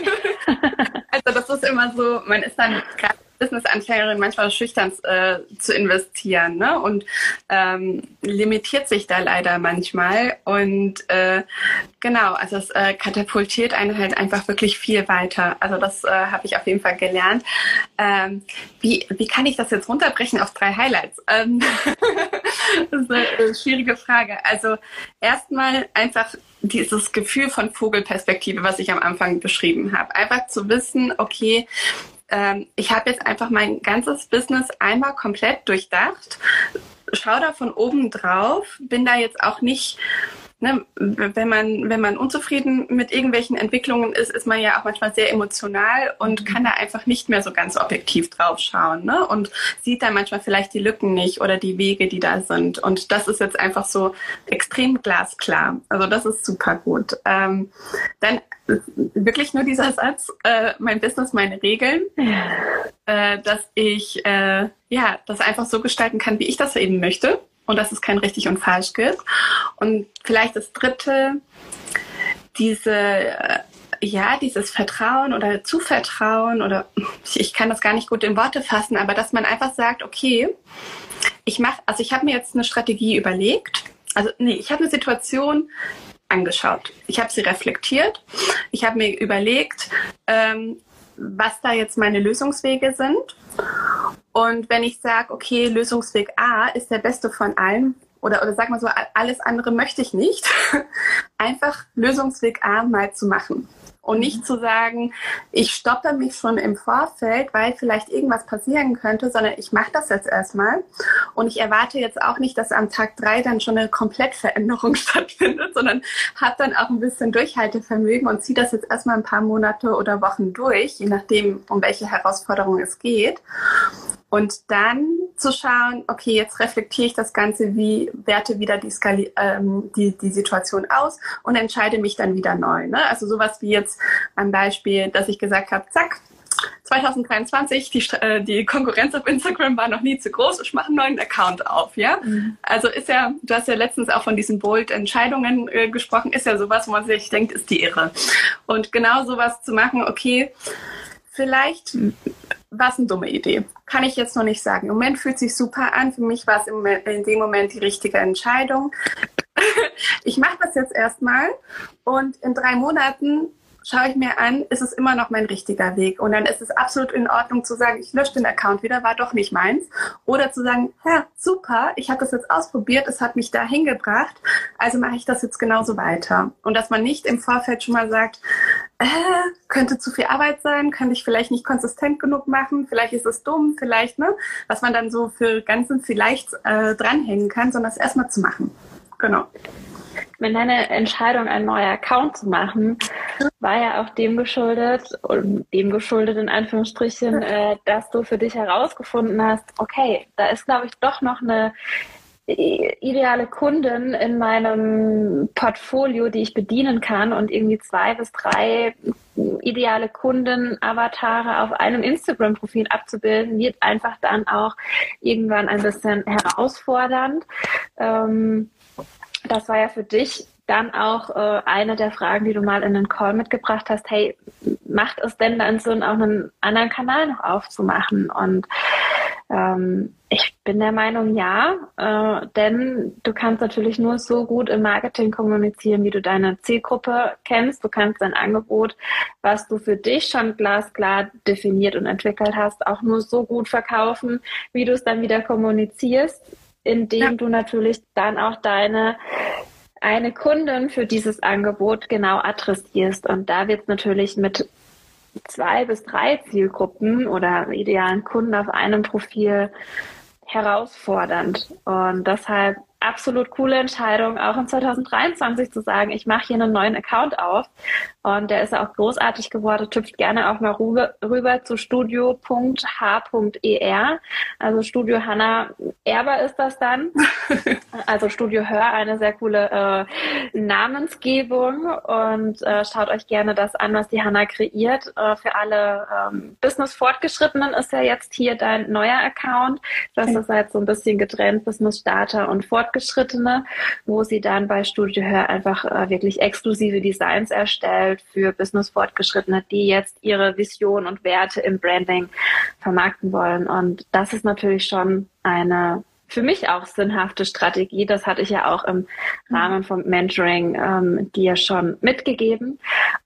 Also das ist immer so, man ist dann gerade Business-Anfängerin manchmal schüchtern äh, zu investieren, ne? Und ähm, limitiert sich da leider manchmal. Und äh, genau, also es äh, katapultiert einen halt einfach wirklich viel weiter. Also das äh, habe ich auf jeden Fall gelernt. Ähm, wie, wie kann ich das jetzt runterbrechen auf drei Highlights? Ähm, das ist eine, eine schwierige Frage. Also erstmal einfach dieses Gefühl von Vogelperspektive, was ich am Anfang beschrieben habe. Einfach zu wissen, okay, ähm, ich habe jetzt einfach mein ganzes Business einmal komplett durchdacht, schau da von oben drauf, bin da jetzt auch nicht... Ne, wenn man, wenn man unzufrieden mit irgendwelchen Entwicklungen ist, ist man ja auch manchmal sehr emotional und kann da einfach nicht mehr so ganz objektiv drauf schauen, ne? Und sieht dann manchmal vielleicht die Lücken nicht oder die Wege, die da sind. Und das ist jetzt einfach so extrem glasklar. Also das ist super gut. Ähm, dann wirklich nur dieser Satz, äh, mein Business, meine Regeln, äh, dass ich äh, ja das einfach so gestalten kann, wie ich das eben möchte. Und dass es kein richtig und falsch gibt. Und vielleicht das Dritte, diese, ja, dieses Vertrauen oder Zuvertrauen oder ich kann das gar nicht gut in Worte fassen, aber dass man einfach sagt, okay, ich mache, also ich habe mir jetzt eine Strategie überlegt. Also nee, ich habe eine Situation angeschaut. Ich habe sie reflektiert. Ich habe mir überlegt, ähm, was da jetzt meine Lösungswege sind. Und wenn ich sage, okay, Lösungsweg A ist der beste von allen, oder, oder sag mal so, alles andere möchte ich nicht, einfach Lösungsweg A mal zu machen. Und nicht zu sagen, ich stoppe mich schon im Vorfeld, weil vielleicht irgendwas passieren könnte, sondern ich mache das jetzt erstmal. Und ich erwarte jetzt auch nicht, dass am Tag drei dann schon eine Komplettveränderung stattfindet, sondern habe dann auch ein bisschen Durchhaltevermögen und ziehe das jetzt erstmal ein paar Monate oder Wochen durch, je nachdem, um welche Herausforderung es geht. Und dann zu schauen, okay, jetzt reflektiere ich das Ganze, wie werte wieder die, Skali- ähm, die, die Situation aus und entscheide mich dann wieder neu. Ne? Also sowas wie jetzt am Beispiel, dass ich gesagt habe, zack, zwanzig dreiundzwanzig, die, äh, die Konkurrenz auf Instagram war noch nie zu groß, ich mache einen neuen Account auf. Ja, mhm. Also ist ja, du hast ja letztens auch von diesen Bold-Entscheidungen äh, gesprochen, ist ja sowas, wo man sich denkt, ist die irre. Und genau sowas zu machen, okay, vielleicht war es eine dumme Idee. Kann ich jetzt noch nicht sagen. Im Moment fühlt es sich super an. Für mich war es im, in dem Moment die richtige Entscheidung. Ich mache das jetzt erstmal und in drei Monaten schaue ich mir an, ist es immer noch mein richtiger Weg. Und dann ist es absolut in Ordnung zu sagen, ich lösche den Account wieder, war doch nicht meins. Oder zu sagen, ja, super, ich habe das jetzt ausprobiert, es hat mich dahin gebracht, also mache ich das jetzt genauso weiter. Und dass man nicht im Vorfeld schon mal sagt, äh, könnte zu viel Arbeit sein, könnte ich vielleicht nicht konsistent genug machen, vielleicht ist es dumm, vielleicht, ne, was man dann so für ganzen vielleicht äh, dranhängen kann, sondern es erstmal zu machen. Genau. Wenn deine Entscheidung, einen neuen Account zu machen, war ja auch dem geschuldet, und dem geschuldet in Anführungsstrichen, äh, dass du für dich herausgefunden hast, okay, da ist, glaube ich, doch noch eine ideale Kundin in meinem Portfolio, die ich bedienen kann, und irgendwie zwei bis drei ideale Kunden-Avatare auf einem Instagram-Profil abzubilden, wird einfach dann auch irgendwann ein bisschen herausfordernd. Ähm, Das war ja für dich dann auch äh, eine der Fragen, die du mal in den Call mitgebracht hast. Hey, macht es denn dann Sinn, auch einen anderen Kanal noch aufzumachen? Und ähm, ich bin der Meinung, ja, äh, denn du kannst natürlich nur so gut im Marketing kommunizieren, wie du deine Zielgruppe kennst. Du kannst dein Angebot, was du für dich schon glasklar definiert und entwickelt hast, auch nur so gut verkaufen, wie du es dann wieder kommunizierst, indem ja. du natürlich dann auch deine eine Kundin für dieses Angebot genau adressierst. Und da wird es natürlich mit zwei bis drei Zielgruppen oder idealen Kunden auf einem Profil herausfordernd. Und deshalb absolut coole Entscheidung, auch in zwanzig dreiundzwanzig zu sagen, ich mache hier einen neuen Account auf. Und der ist ja auch großartig geworden. Tüpft gerne auch mal rüber, rüber zu studio punkt h punkt e r. Also Studio Hannah Erber ist das dann. Also Studio Hör, eine sehr coole äh, Namensgebung. Und äh, schaut euch gerne das an, was die Hannah kreiert. Äh, für alle ähm, Business-Fortgeschrittenen ist ja jetzt hier dein neuer Account. Das ist halt so ein bisschen getrennt, Business-Starter und Fortgeschrittene, wo sie dann bei Studio Hör einfach äh, wirklich exklusive Designs erstellt für Business-Fortgeschrittene, die jetzt ihre Vision und Werte im Branding vermarkten wollen. Und das ist natürlich schon eine für mich auch sinnhafte Strategie. Das hatte ich ja auch im Rahmen vom Mentoring ähm, dir schon mitgegeben.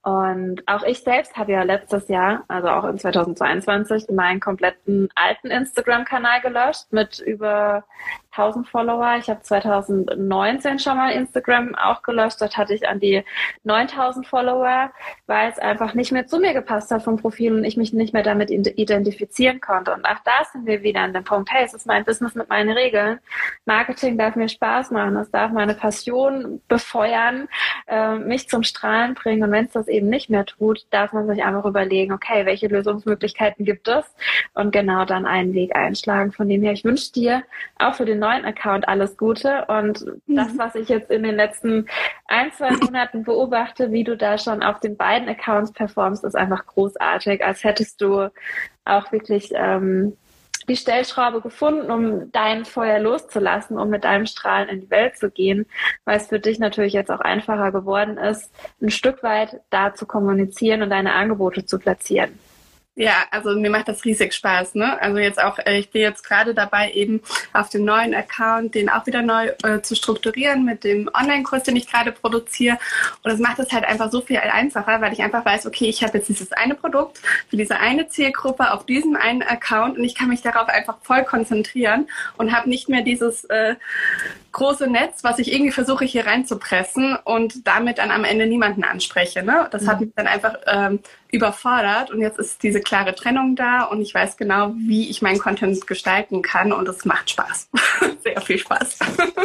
Und auch ich selbst habe ja letztes Jahr, also auch in zweitausendzweiundzwanzig, meinen kompletten alten Instagram-Kanal gelöscht mit über tausend Follower. Ich habe zweitausendneunzehn schon mal Instagram auch gelöscht. Dort hatte ich an die neuntausend Follower, weil es einfach nicht mehr zu mir gepasst hat vom Profil und ich mich nicht mehr damit identifizieren konnte. Und auch da sind wir wieder an dem Punkt, hey, es ist mein Business mit meinen Regeln. Marketing darf mir Spaß machen, es darf meine Passion befeuern, äh, mich zum Strahlen bringen. Und wenn es das eben nicht mehr tut, darf man sich einfach überlegen, okay, welche Lösungsmöglichkeiten gibt es? Und genau dann einen Weg einschlagen. Von dem her, ich wünsche dir auch für den neuen Account alles Gute. Und mhm. das, was ich jetzt in den letzten ein, zwei Monaten beobachte, wie du da schon auf den beiden Accounts performst, ist einfach großartig. Als hättest du auch wirklich ähm, die Stellschraube gefunden, um dein Feuer loszulassen, um mit deinem Strahlen in die Welt zu gehen, weil es für dich natürlich jetzt auch einfacher geworden ist, ein Stück weit da zu kommunizieren und deine Angebote zu platzieren. Ja, also mir macht das riesig Spaß, ne? Also jetzt auch, ich bin jetzt gerade dabei, eben auf dem neuen Account den auch wieder neu äh, zu strukturieren mit dem Online-Kurs, den ich gerade produziere. Und das macht es halt einfach so viel einfacher, weil ich einfach weiß, okay, ich habe jetzt dieses eine Produkt für diese eine Zielgruppe auf diesem einen Account und ich kann mich darauf einfach voll konzentrieren und habe nicht mehr dieses äh, große Netz, was ich irgendwie versuche hier reinzupressen und damit dann am Ende niemanden anspreche, ne? Das mhm. hat mich dann einfach ähm, überfordert und jetzt ist diese klare Trennung da und ich weiß genau, wie ich meinen Content gestalten kann und es macht Spaß. Sehr viel Spaß.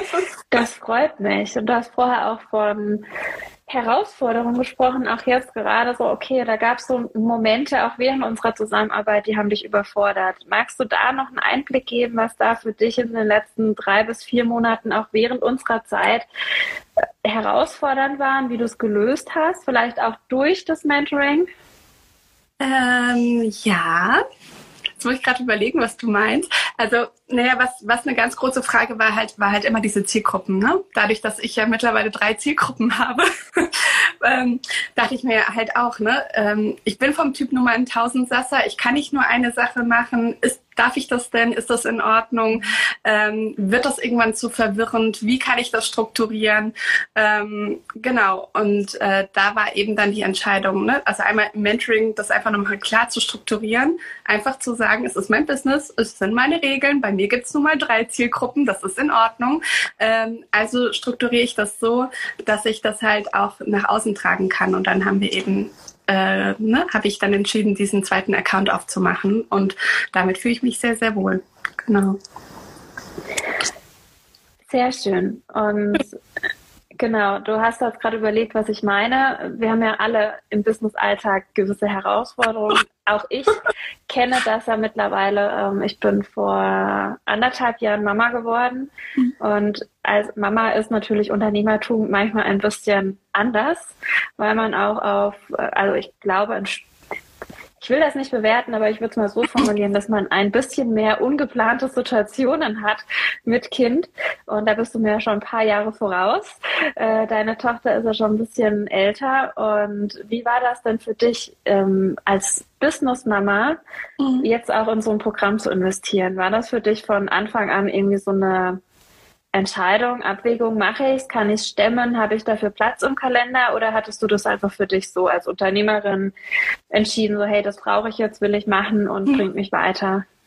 Das freut mich. Und du hast vorher auch von Herausforderungen gesprochen, auch jetzt gerade so, okay, da gab es so Momente auch während unserer Zusammenarbeit, die haben dich überfordert. Magst du da noch einen Einblick geben, was da für dich in den letzten drei bis vier Monaten auch während unserer Zeit herausfordernd waren, wie du es gelöst hast, vielleicht auch durch das Mentoring? Ähm, ja, jetzt muss ich gerade überlegen, was du meinst. Also, naja, was, was eine ganz große Frage war halt, war halt immer diese Zielgruppen, ne? Dadurch, dass ich ja mittlerweile drei Zielgruppen habe, ähm, dachte ich mir halt auch, ne? Ähm, ich bin vom Typ Nummer ein Tausendsasser, ich kann nicht nur eine Sache machen, ist Darf ich das denn? Ist das in Ordnung? Ähm, wird das irgendwann zu verwirrend? Wie kann ich das strukturieren? Ähm, genau. Und äh, da war eben dann die Entscheidung, ne? Also einmal im Mentoring, das einfach nochmal klar zu strukturieren, einfach zu sagen, es ist mein Business, es sind meine Regeln, bei mir gibt es nun mal drei Zielgruppen, das ist in Ordnung. Ähm, also strukturiere ich das so, dass ich das halt auch nach außen tragen kann. Und dann haben wir eben Äh, ne, habe ich dann entschieden, diesen zweiten Account aufzumachen und damit fühle ich mich sehr, sehr wohl. Genau. Sehr schön. Und genau, du hast jetzt gerade überlegt, was ich meine. Wir haben ja alle im Business-Alltag gewisse Herausforderungen. Auch ich kenne das ja mittlerweile. Ähm, ich bin vor anderthalb Jahren Mama geworden. Mhm. Und als Mama ist natürlich Unternehmertum manchmal ein bisschen anders, weil man auch auf, also ich glaube, ein Ich will das nicht bewerten, aber ich würde es mal so formulieren, dass man ein bisschen mehr ungeplante Situationen hat mit Kind. Und da bist du mir ja schon ein paar Jahre voraus. Äh, deine Tochter ist ja schon ein bisschen älter. Und wie war das denn für dich ähm, als Business-Mama, mhm. jetzt auch in so ein Programm zu investieren? War das für dich von Anfang an irgendwie so eine Entscheidung, Abwägung, mache ich es, kann ich es stemmen, habe ich dafür Platz im Kalender oder hattest du das einfach für dich so als Unternehmerin entschieden, so hey, das brauche ich jetzt, will ich machen und hm. bringt mich weiter?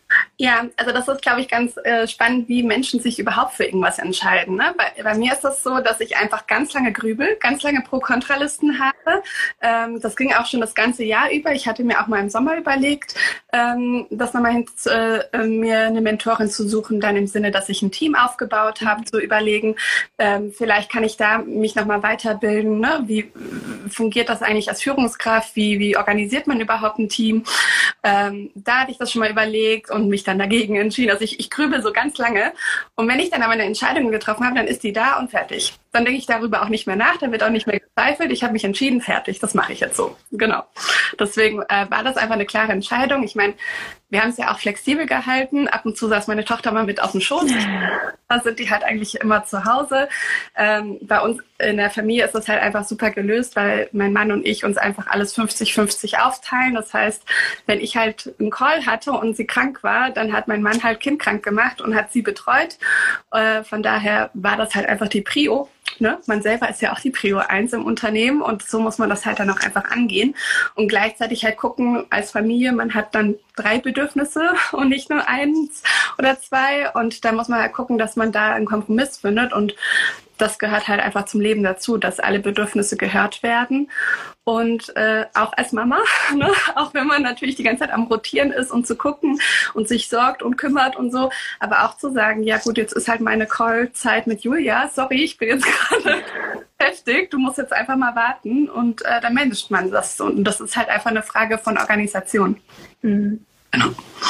Ja, also das ist, glaube ich, ganz äh, spannend, wie Menschen sich überhaupt für irgendwas entscheiden. Ne? Bei, bei mir ist das so, dass ich einfach ganz lange grübel, ganz lange Pro-Kontralisten habe. Ähm, das ging auch schon das ganze Jahr über. Ich hatte mir auch mal im Sommer überlegt, ähm, das nochmal hin, äh, mir eine Mentorin zu suchen, dann im Sinne, dass ich ein Team aufgebaut habe, zu überlegen, ähm, vielleicht kann ich da mich nochmal weiterbilden. Ne? Wie fungiert das eigentlich als Führungskraft? Wie, wie organisiert man überhaupt ein Team? Ähm, da hatte ich das schon mal überlegt und mich dann dagegen entschieden. Also ich, ich grübel so ganz lange. Und wenn ich dann aber eine Entscheidung getroffen habe, dann ist die da und fertig. Dann denke ich darüber auch nicht mehr nach, dann wird auch nicht mehr gezweifelt. Ich habe mich entschieden, fertig, das mache ich jetzt so. Genau. Deswegen äh, war das einfach eine klare Entscheidung. Ich meine, wir haben es ja auch flexibel gehalten. Ab und zu saß meine Tochter mal mit auf dem Schoß. Da sind die halt eigentlich immer zu Hause. Ähm, bei uns in der Familie ist das halt einfach super gelöst, weil mein Mann und ich uns einfach alles fünfzig fünfzig aufteilen. Das heißt, wenn ich halt einen Call hatte und sie krank war, dann hat mein Mann halt Kind krank gemacht und hat sie betreut. Äh, von daher war das halt einfach die Prio. Ne? Man selber ist ja auch die Prio eins im Unternehmen und so muss man das halt dann auch einfach angehen und gleichzeitig halt gucken als Familie, man hat dann drei Bedürfnisse und nicht nur eins oder zwei und da muss man halt gucken, dass man da einen Kompromiss findet und das gehört halt einfach zum Leben dazu, dass alle Bedürfnisse gehört werden. Und äh, auch als Mama, ne? Auch wenn man natürlich die ganze Zeit am Rotieren ist und zu gucken und sich sorgt und kümmert und so, aber auch zu sagen, ja gut, jetzt ist halt meine Call-Zeit mit Julia, sorry, ich bin jetzt gerade heftig, du musst jetzt einfach mal warten und äh, dann managt man das. Und das ist halt einfach eine Frage von Organisation. Mhm. Genau.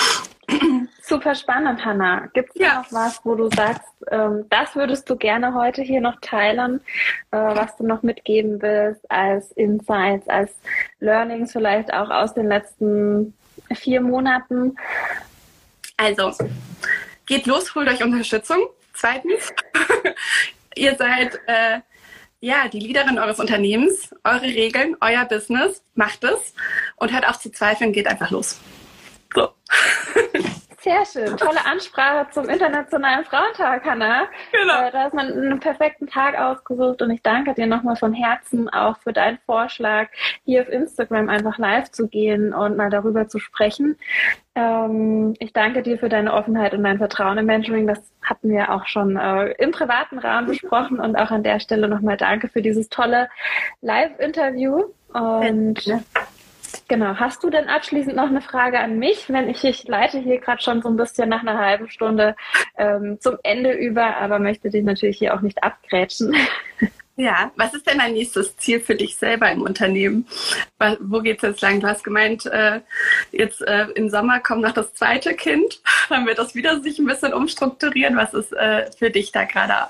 Super spannend, Hannah. Gibt es ja noch was, wo du sagst, ähm, das würdest du gerne heute hier noch teilen, äh, was du noch mitgeben willst als Insights, als Learnings vielleicht auch aus den letzten vier Monaten? Also, geht los, holt euch Unterstützung. Zweitens, ihr seid äh, ja die Leaderin eures Unternehmens, eure Regeln, euer Business, macht es und hört auf zu zweifeln, geht einfach los. So. Sehr schön. Tolle Ansprache zum Internationalen Frauentag, Hannah. Genau. Da hast man einen perfekten Tag ausgesucht und ich danke dir nochmal von Herzen auch für deinen Vorschlag, hier auf Instagram einfach live zu gehen und mal darüber zu sprechen. Ähm, ich danke dir für deine Offenheit und dein Vertrauen im Mentoring. Das hatten wir auch schon äh, im privaten Rahmen besprochen und auch an der Stelle nochmal danke für dieses tolle Live-Interview. Und ja. Genau. Hast du denn abschließend noch eine Frage an mich? Wenn ich, ich leite hier gerade schon so ein bisschen nach einer halben Stunde ähm, zum Ende über, aber möchte dich natürlich hier auch nicht abgrätschen. Ja, was ist denn dein nächstes Ziel für dich selber im Unternehmen? Wo geht's jetzt lang? Du hast gemeint, äh, jetzt äh, im Sommer kommt noch das zweite Kind, dann wird das wieder sich ein bisschen umstrukturieren. Was ist äh, für dich da gerade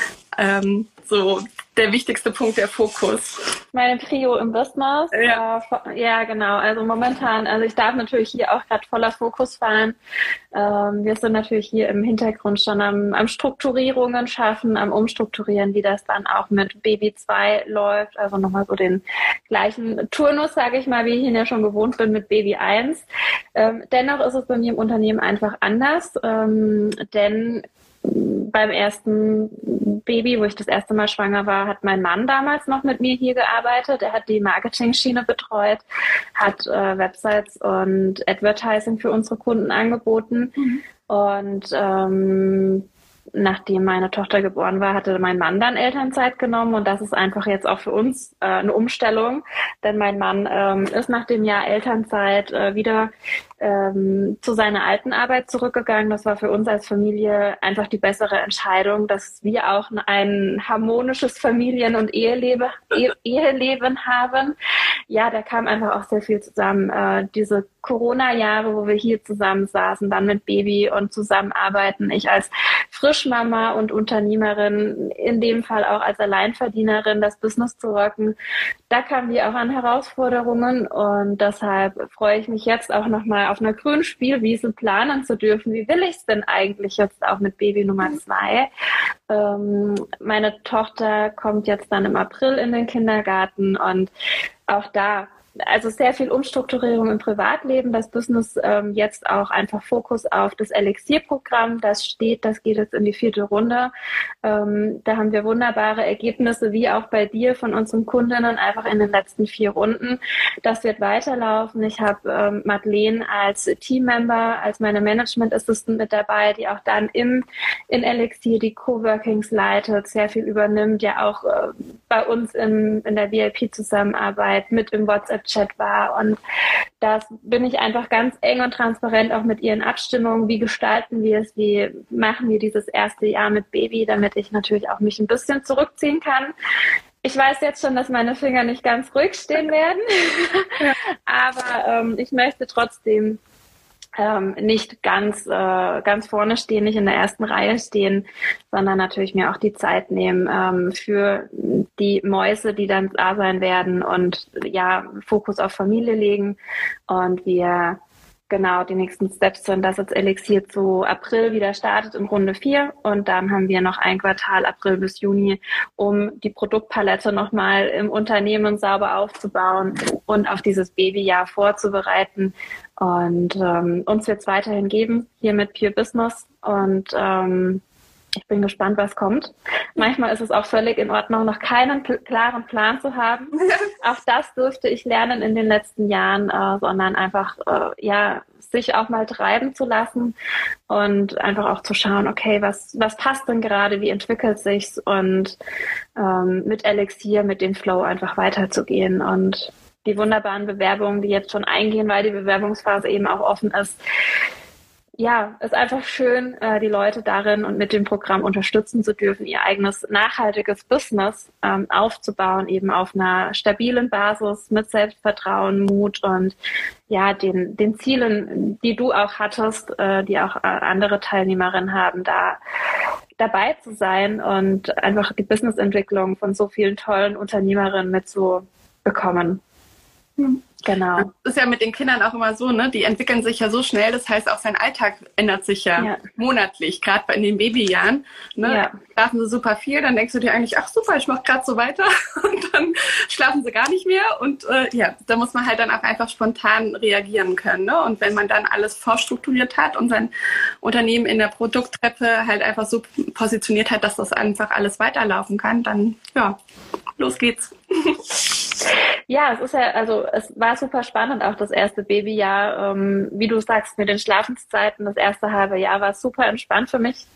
ähm, so der wichtigste Punkt, der Fokus? Meine Prio im Business. Ja, äh, ja genau. Also momentan, also ich darf natürlich hier auch gerade voller Fokus fahren. Ähm, wir sind natürlich hier im Hintergrund schon am, am Strukturierungen schaffen, am Umstrukturieren, wie das dann auch mit Baby zwei läuft. Also nochmal so den gleichen Turnus, sage ich mal, wie ich ihn ja schon gewohnt bin mit Baby eins. Ähm, dennoch ist es bei mir im Unternehmen einfach anders, ähm, denn beim ersten Baby, wo ich das erste Mal schwanger war, hat mein Mann damals noch mit mir hier gearbeitet. Er hat die Marketing-Schiene betreut, hat äh, Websites und Advertising für unsere Kunden angeboten. Mhm. Und ähm, nachdem meine Tochter geboren war, hatte mein Mann dann Elternzeit genommen und das ist einfach jetzt auch für uns äh, eine Umstellung, denn mein Mann ähm, ist nach dem Jahr Elternzeit äh, wieder ähm, zu seiner alten Arbeit zurückgegangen. Das war für uns als Familie einfach die bessere Entscheidung, dass wir auch ein harmonisches Familien- und Ehelebe, e- Eheleben haben. Ja, da kam einfach auch sehr viel zusammen. Äh, diese Corona-Jahre, wo wir hier zusammen saßen, dann mit Baby und zusammenarbeiten. Ich als Frischmama und Unternehmerin, in dem Fall auch als Alleinverdienerin, das Business zu rocken. Da kamen wir auch an Herausforderungen und deshalb freue ich mich jetzt auch nochmal auf einer grünen Spielwiese planen zu dürfen. Wie will ich es denn eigentlich jetzt auch mit Baby Nummer zwei? Ähm, meine Tochter kommt jetzt dann im April in den Kindergarten und auch da also sehr viel Umstrukturierung im Privatleben. Das Business ähm, jetzt auch einfach Fokus auf das Elixier-Programm. Das steht, das geht jetzt in die vierte Runde. Ähm, da haben wir wunderbare Ergebnisse, wie auch bei dir von unseren Kundinnen, einfach in den letzten vier Runden. Das wird weiterlaufen. Ich habe ähm, Madeleine als Teammember, als meine Management Assistant mit dabei, die auch dann im in Elixier die Coworkings leitet, sehr viel übernimmt, ja auch äh, bei uns in, in der V I P-Zusammenarbeit mit im WhatsApp-Chat war. Und das bin ich einfach ganz eng und transparent auch mit ihren Abstimmungen. Wie gestalten wir es? Wie machen wir dieses erste Jahr mit Baby, damit ich natürlich auch mich ein bisschen zurückziehen kann. Ich weiß jetzt schon, dass meine Finger nicht ganz ruhig stehen werden, aber ähm, ich möchte trotzdem ähm, nicht ganz, äh, ganz vorne stehen, nicht in der ersten Reihe stehen, sondern natürlich mir auch die Zeit nehmen ähm, für die Mäuse, die dann da sein werden und ja, Fokus auf Familie legen und wir genau die nächsten Steps sind, dass jetzt Elixier zu April wieder startet in Runde vier und dann haben wir noch ein Quartal, April bis Juni, um die Produktpalette nochmal im Unternehmen sauber aufzubauen und auf dieses Babyjahr vorzubereiten. Und ähm, uns wird es weiterhin geben, hier mit Pure Business und ähm, ich bin gespannt, was kommt. Manchmal ist es auch völlig in Ordnung, noch keinen pl- klaren Plan zu haben. Auch das durfte ich lernen in den letzten Jahren, äh, sondern einfach äh, ja sich auch mal treiben zu lassen und einfach auch zu schauen, okay, was was passt denn gerade, wie entwickelt sich's und ähm, mit Elixier, mit dem Flow einfach weiterzugehen und die wunderbaren Bewerbungen, die jetzt schon eingehen, weil die Bewerbungsphase eben auch offen ist. Ja, ist einfach schön, die Leute darin und mit dem Programm unterstützen zu dürfen, ihr eigenes nachhaltiges Business ähm, aufzubauen, eben auf einer stabilen Basis mit Selbstvertrauen, Mut und ja, den, den Zielen, die du auch hattest, äh, die auch andere Teilnehmerinnen haben, da dabei zu sein und einfach die Businessentwicklung von so vielen tollen Unternehmerinnen mitzubekommen. Hm. Genau. Das ist ja mit den Kindern auch immer so, ne? Die entwickeln sich ja so schnell, das heißt auch sein Alltag ändert sich ja, ja. monatlich, gerade in den Babyjahren. Ne? Ja. Schlafen sie super viel, dann denkst du dir eigentlich, ach super, ich mache gerade so weiter und dann schlafen sie gar nicht mehr und äh, ja, da muss man halt dann auch einfach spontan reagieren können. Ne? Und wenn man dann alles vorstrukturiert hat und sein Unternehmen in der Produkttreppe halt einfach so positioniert hat, dass das einfach alles weiterlaufen kann, dann ja, los geht's. Ja, es ist ja, also es war super spannend, auch das erste Babyjahr, ähm, wie du sagst, mit den Schlafenszeiten, das erste halbe Jahr war super entspannt für mich,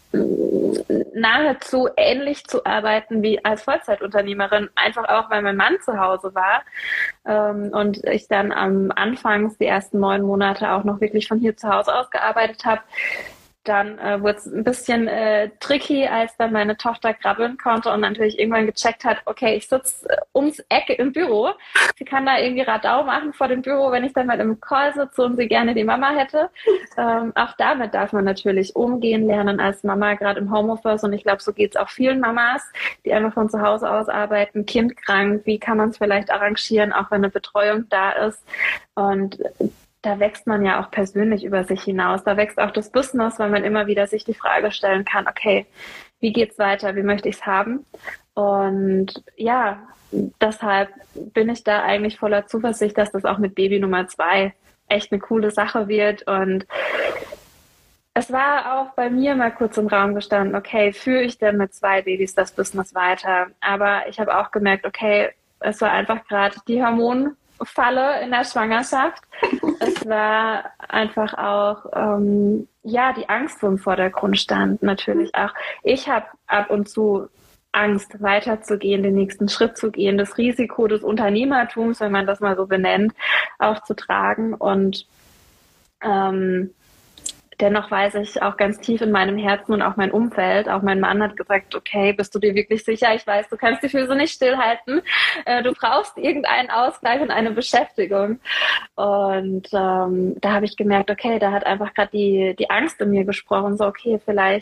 nahezu ähnlich zu arbeiten wie als Vollzeitunternehmerin, einfach auch, weil mein Mann zu Hause war ähm, und ich dann am Anfang die ersten neun Monate auch noch wirklich von hier zu Hause aus gearbeitet habe. Dann äh, wurde es ein bisschen äh, tricky, als dann meine Tochter krabbeln konnte und natürlich irgendwann gecheckt hat, okay, ich sitze äh, ums Eck im Büro. Sie kann da irgendwie Radau machen vor dem Büro, wenn ich dann mal im Call sitze und sie gerne die Mama hätte. Ähm, auch damit darf man natürlich umgehen lernen als Mama, gerade im Homeoffice. Und ich glaube, so geht es auch vielen Mamas, die einfach von zu Hause aus arbeiten, Kind krank, wie kann man es vielleicht arrangieren, auch wenn eine Betreuung da ist. Und da wächst man ja auch persönlich über sich hinaus. Da wächst auch das Business, weil man immer wieder sich die Frage stellen kann, okay, wie geht's weiter? Wie möchte ich's haben? Und ja, deshalb bin ich da eigentlich voller Zuversicht, dass das auch mit Baby Nummer zwei echt eine coole Sache wird. Und es war auch bei mir mal kurz im Raum gestanden, okay, führe ich denn mit zwei Babys das Business weiter? Aber ich habe auch gemerkt, okay, es war einfach gerade die Hormone Falle in der Schwangerschaft. Es war einfach auch ähm, ja die Angst, die im Vordergrund stand. Natürlich auch. Ich habe ab und zu Angst, weiterzugehen, den nächsten Schritt zu gehen, das Risiko des Unternehmertums, wenn man das mal so benennt, auch zu tragen. Und ähm, dennoch weiß ich auch ganz tief in meinem Herzen und auch mein Umfeld, auch mein Mann hat gesagt, okay, bist du dir wirklich sicher? Ich weiß, du kannst die Füße nicht stillhalten. Äh, du brauchst irgendeinen Ausgleich und eine Beschäftigung. Und ähm, da habe ich gemerkt, okay, da hat einfach gerade die, die Angst in mir gesprochen, so okay, vielleicht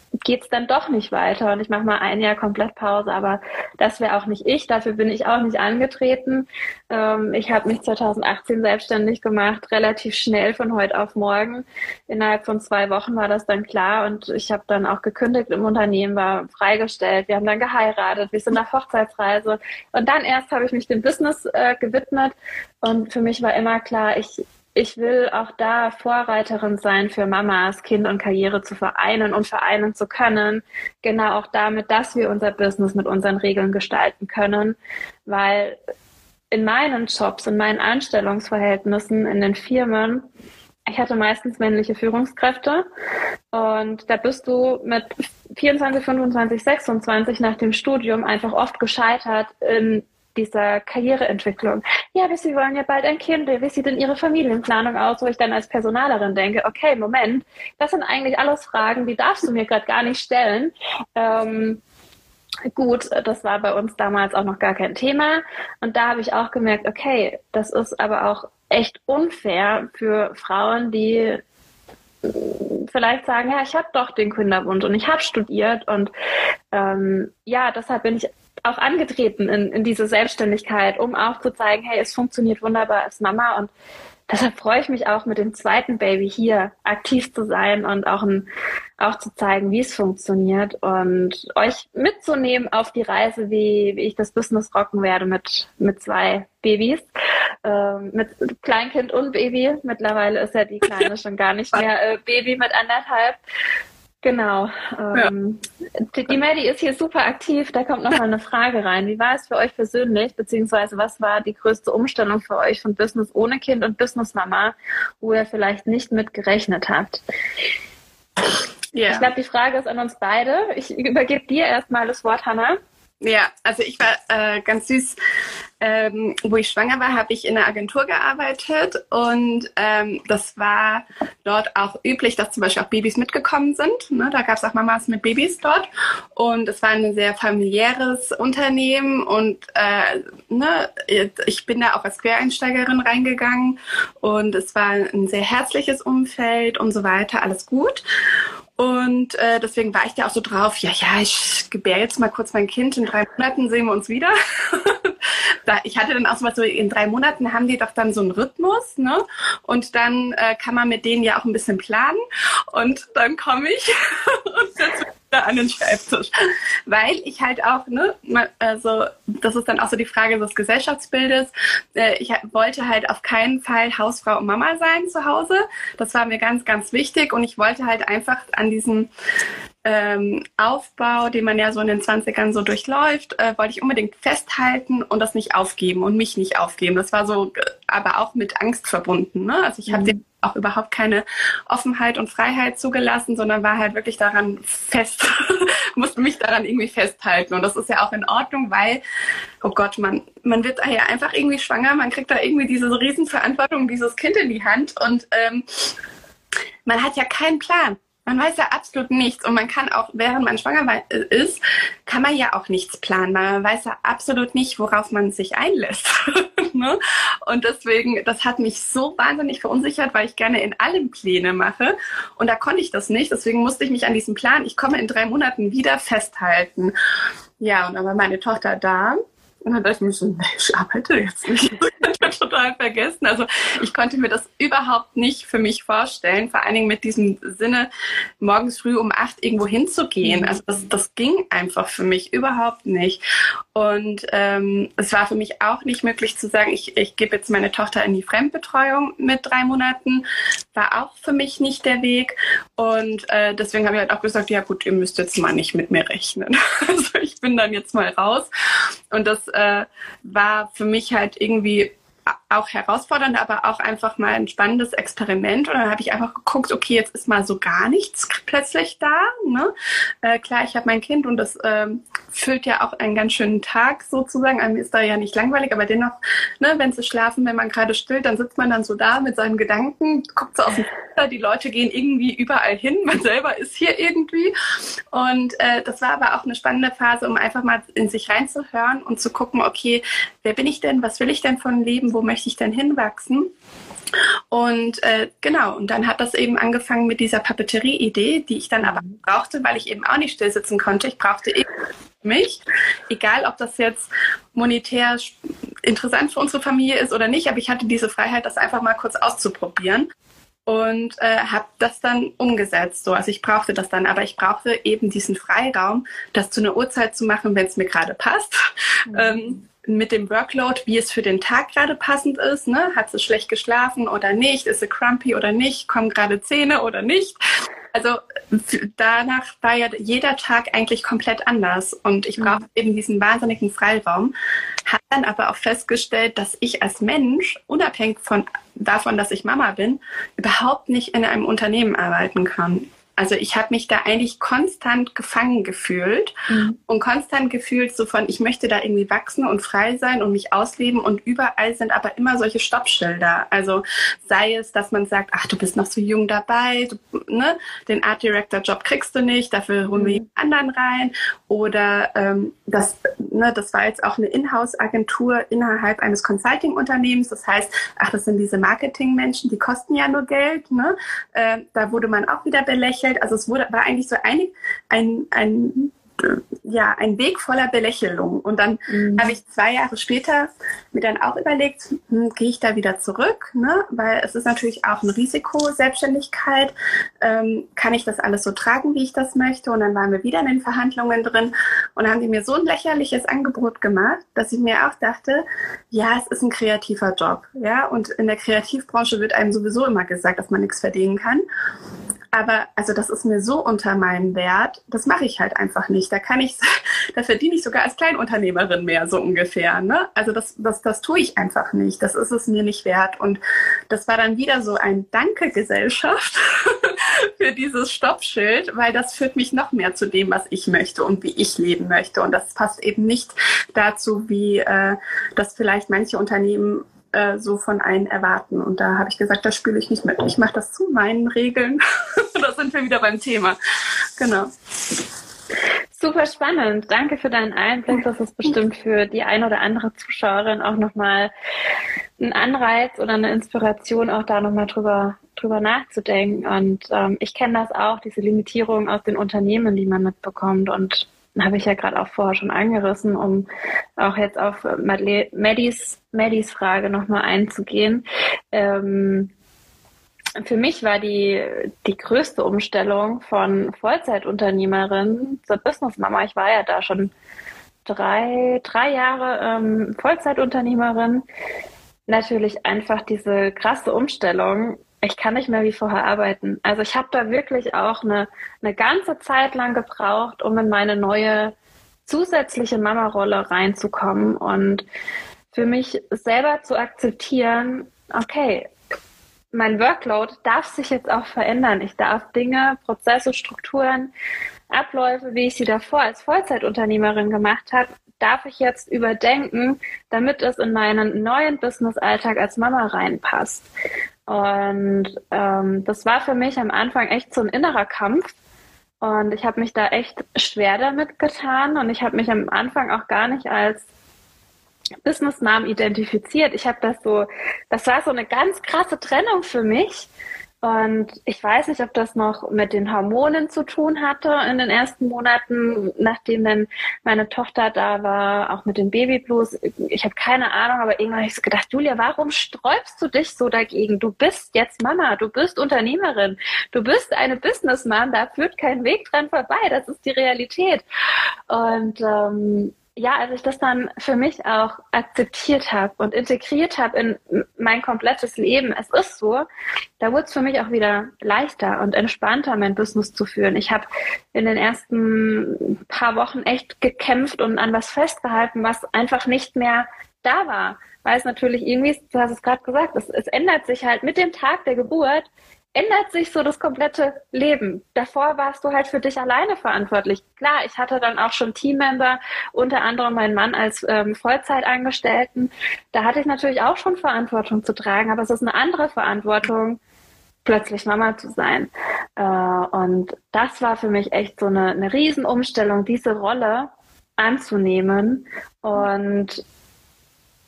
geht's dann doch nicht weiter und ich mache mal ein Jahr komplett Pause, aber das wäre auch nicht ich, dafür bin ich auch nicht angetreten. Ähm, ich habe mich zwanzig achtzehn selbstständig gemacht, relativ schnell von heute auf morgen. Innerhalb von zwei Wochen war das dann klar und ich habe dann auch gekündigt im Unternehmen, war freigestellt, wir haben dann geheiratet, wir sind auf Hochzeitsreise und dann erst habe ich mich dem Business äh, gewidmet und für mich war immer klar, ich Ich will auch da Vorreiterin sein für Mamas, Kind und Karriere zu vereinen und vereinen zu können. Genau auch damit, dass wir unser Business mit unseren Regeln gestalten können. Weil in meinen Jobs, in meinen Anstellungsverhältnissen, in den Firmen, ich hatte meistens männliche Führungskräfte und da bist du mit vierundzwanzig, fünfundzwanzig, sechsundzwanzig nach dem Studium einfach oft gescheitert in dieser Karriereentwicklung. Ja, aber Sie wollen ja bald ein Kind. Wie sieht denn Ihre Familienplanung aus? Wo ich dann als Personalerin denke, okay, Moment, das sind eigentlich alles Fragen, die darfst du mir gerade gar nicht stellen. Ähm, gut, das war bei uns damals auch noch gar kein Thema. Und da habe ich auch gemerkt, okay, das ist aber auch echt unfair für Frauen, die vielleicht sagen, ja, ich habe doch den Kinderwunsch und ich habe studiert. Und ähm, ja, deshalb bin ich auch angetreten in, in diese Selbstständigkeit, um auch zu zeigen, hey, es funktioniert wunderbar als Mama und deshalb freue ich mich auch mit dem zweiten Baby hier aktiv zu sein und auch, ein, auch zu zeigen, wie es funktioniert und euch mitzunehmen auf die Reise, wie, wie ich das Business rocken werde mit, mit zwei Babys, ähm, mit Kleinkind und Baby. Mittlerweile ist ja die Kleine schon gar nicht mehr äh, Baby mit anderthalb. Genau. Ähm, ja. Die, die Maddie ist hier super aktiv. Da kommt noch mal eine Frage rein. Wie war es für euch persönlich, beziehungsweise was war die größte Umstellung für euch von Business ohne Kind und Business Mama, wo ihr vielleicht nicht mit gerechnet habt? Yeah. Ich glaube, die Frage ist an uns beide. Ich übergebe dir erstmal das Wort, Hannah. Ja, also ich war äh, ganz süß. Ähm, wo ich schwanger war, habe ich in einer Agentur gearbeitet und ähm, das war dort auch üblich, dass zum Beispiel auch Babys mitgekommen sind. Ne? Da gab es auch Mamas mit Babys dort und es war ein sehr familiäres Unternehmen und äh, ne, ich bin da auch als Quereinsteigerin reingegangen und es war ein sehr herzliches Umfeld und so weiter, alles gut. Und äh, deswegen war ich da auch so drauf, ja, ja, ich gebär jetzt mal kurz mein Kind, in drei Monaten sehen wir uns wieder. da, ich hatte dann auch so was so, in drei Monaten haben die doch dann so einen Rhythmus, ne? Und dann äh, kann man mit denen ja auch ein bisschen planen. Und dann komme ich und setze mich da an den Schreibtisch. Weil ich halt auch, ne, also das ist dann auch so die Frage des Gesellschaftsbildes. Äh, ich wollte halt auf keinen Fall Hausfrau und Mama sein zu Hause. Das war mir ganz, ganz wichtig. Und ich wollte halt einfach an diesem ähm, Aufbau, den man ja so in den zwanzigern so durchläuft, äh, wollte ich unbedingt festhalten und das nicht aufgeben und mich nicht aufgeben. Das war so, aber auch mit Angst verbunden. Ne? Also ich habe den auch überhaupt keine Offenheit und Freiheit zugelassen, sondern war halt wirklich daran fest, musste mich daran irgendwie festhalten. Und das ist ja auch in Ordnung, weil, oh Gott, man, man wird da ja einfach irgendwie schwanger, man kriegt da irgendwie diese Riesenverantwortung, dieses Kind in die Hand und ähm, man hat ja keinen Plan. Man weiß ja absolut nichts und man kann auch, während man schwanger ist, kann man ja auch nichts planen, weil man weiß ja absolut nicht, worauf man sich einlässt. ne? Und deswegen, das hat mich so wahnsinnig verunsichert, weil ich gerne in allem Pläne mache und da konnte ich das nicht. Deswegen musste ich mich an diesem Plan, ich komme in drei Monaten wieder, festhalten. Ja, und dann war meine Tochter da. Und dann dachte ich mir so, nee, ich arbeite jetzt nicht. Ich habe total vergessen. Also ich konnte mir das überhaupt nicht für mich vorstellen, vor allen Dingen mit diesem Sinne, morgens früh um acht irgendwo hinzugehen. Also das, das ging einfach für mich überhaupt nicht. Und ähm, es war für mich auch nicht möglich zu sagen, ich, ich gebe jetzt meine Tochter in die Fremdbetreuung mit drei Monaten. War auch für mich nicht der Weg. Und äh, deswegen habe ich halt auch gesagt, ja gut, ihr müsst jetzt mal nicht mit mir rechnen. Also ich bin dann jetzt mal raus. Und das äh, war für mich halt irgendwie auch herausfordernd, aber auch einfach mal ein spannendes Experiment. Und dann habe ich einfach geguckt, okay, jetzt ist mal so gar nichts plötzlich da. Ne? Äh, klar, ich habe mein Kind und das äh, füllt ja auch einen ganz schönen Tag sozusagen. Einem ist da ja nicht langweilig, aber dennoch, ne, wenn sie schlafen, wenn man gerade stillt, dann sitzt man dann so da mit seinen Gedanken, guckt so aus dem Fenster, die Leute gehen irgendwie überall hin, man selber ist hier irgendwie. Und äh, das war aber auch eine spannende Phase, um einfach mal in sich reinzuhören und zu gucken, okay, wer bin ich denn, was will ich denn von Leben, wo möchte ich denn hinwachsen? Und äh, genau, und dann hat das eben angefangen mit dieser Papeterie-Idee, die ich dann aber brauchte, weil ich eben auch nicht still sitzen konnte. Ich brauchte eben mich, egal ob das jetzt monetär interessant für unsere Familie ist oder nicht, aber ich hatte diese Freiheit, das einfach mal kurz auszuprobieren. Und äh, habe das dann umgesetzt. So. Also ich brauchte das dann, aber ich brauchte eben diesen Freiraum, das zu einer Uhrzeit zu machen, wenn es mir gerade passt. Mhm. Ähm, mit dem Workload, wie es für den Tag gerade passend ist. Ne? Hat sie schlecht geschlafen oder nicht? Ist sie crumpy oder nicht? Kommen gerade Zähne oder nicht? Also danach war ja jeder Tag eigentlich komplett anders. Und ich brauchte mhm. eben diesen wahnsinnigen Freiraum. Habe dann aber auch festgestellt, dass ich als Mensch, unabhängig von, davon, dass ich Mama bin, überhaupt nicht in einem Unternehmen arbeiten kann. Also ich habe mich da eigentlich konstant gefangen gefühlt mhm. und konstant gefühlt so von, ich möchte da irgendwie wachsen und frei sein und mich ausleben und überall sind aber immer solche Stoppschilder. Also sei es, dass man sagt, ach, du bist noch so jung dabei, du, ne, den Art Director Job kriegst du nicht, dafür holen wir jemand anderen rein. Oder ähm, das, ne, das war jetzt auch eine Inhouse-Agentur innerhalb eines Consulting-Unternehmens. Das heißt, ach, das sind diese Marketing-Menschen, die kosten ja nur Geld. Ne? Äh, da wurde man auch wieder belächelt. Also es wurde, war eigentlich so ein, ein, ein, ja, ein Weg voller Belächelung. Und dann mhm. habe ich zwei Jahre später mir dann auch überlegt, hm, gehe ich da wieder zurück? Ne? Weil es ist natürlich auch ein Risiko, Selbstständigkeit. Ähm, kann ich das alles so tragen, wie ich das möchte? Und dann waren wir wieder in den Verhandlungen drin und haben die mir so ein lächerliches Angebot gemacht, dass ich mir auch dachte, ja, es ist ein kreativer Job. Ja? Und in der Kreativbranche wird einem sowieso immer gesagt, dass man nichts verdienen kann. Aber also das ist mir so unter meinem Wert, das mache ich halt einfach nicht. Da kann ich, da verdiene ich sogar als Kleinunternehmerin mehr, so ungefähr. Ne? Also das, das, das tue ich einfach nicht. Das ist es mir nicht wert. Und das war dann wieder so ein Danke, Gesellschaft, für dieses Stoppschild, weil das führt mich noch mehr zu dem, was ich möchte und wie ich leben möchte. Und das passt eben nicht dazu, wie äh, das vielleicht manche Unternehmen so von einen erwarten. Und da habe ich gesagt, da spiele ich nicht mit. Ich mache das zu meinen Regeln. Da sind wir wieder beim Thema. Genau. Super spannend. Danke für deinen Einblick. Das ist bestimmt für die ein oder andere Zuschauerin auch nochmal ein Anreiz oder eine Inspiration, auch da nochmal drüber, drüber nachzudenken. Und ähm, ich kenne das auch, diese Limitierung aus den Unternehmen, die man mitbekommt. Und habe ich ja gerade auch vorher schon angerissen, um auch jetzt auf Madle- Maddys, Maddys Frage nochmal einzugehen. Ähm, für mich war die, die größte Umstellung von Vollzeitunternehmerin zur Businessmama. Ich war ja da schon drei, drei Jahre ähm, Vollzeitunternehmerin. Natürlich einfach diese krasse Umstellung. Ich kann nicht mehr wie vorher arbeiten. Also ich habe da wirklich auch eine, eine ganze Zeit lang gebraucht, um in meine neue zusätzliche Mama-Rolle reinzukommen und für mich selber zu akzeptieren, okay, mein Workload darf sich jetzt auch verändern. Ich darf Dinge, Prozesse, Strukturen, Abläufe, wie ich sie davor als Vollzeitunternehmerin gemacht habe, darf ich jetzt überdenken, damit es in meinen neuen Business-Alltag als Mama reinpasst. Und ähm, das war für mich am Anfang echt so ein innerer Kampf. Und ich habe mich da echt schwer damit getan. Und ich habe mich am Anfang auch gar nicht als Business Mom identifiziert. Ich habe das so, das war so eine ganz krasse Trennung für mich. Und ich weiß nicht, ob das noch mit den Hormonen zu tun hatte in den ersten Monaten, nachdem dann meine Tochter da war, auch mit den Babyblues. Ich habe keine Ahnung, aber irgendwann habe ich so gedacht, Julia, warum sträubst du dich so dagegen? Du bist jetzt Mama, du bist Unternehmerin, du bist eine Businessmom, da führt kein Weg dran vorbei, das ist die Realität. Und ähm, ja, als ich das dann für mich auch akzeptiert habe und integriert habe in mein komplettes Leben, es ist so, da wurde es für mich auch wieder leichter und entspannter, mein Business zu führen. Ich habe in den ersten paar Wochen echt gekämpft und an was festgehalten, was einfach nicht mehr da war. Weil es natürlich irgendwie, du hast es gerade gesagt, es, es ändert sich halt mit dem Tag der Geburt, ändert sich so das komplette Leben. Davor warst du halt für dich alleine verantwortlich. Klar, ich hatte dann auch schon Teammember, unter anderem meinen Mann als ähm, Vollzeitangestellten. Da hatte ich natürlich auch schon Verantwortung zu tragen, aber es ist eine andere Verantwortung, plötzlich Mama zu sein. Äh, und das war für mich echt so eine, eine Riesenumstellung, diese Rolle anzunehmen und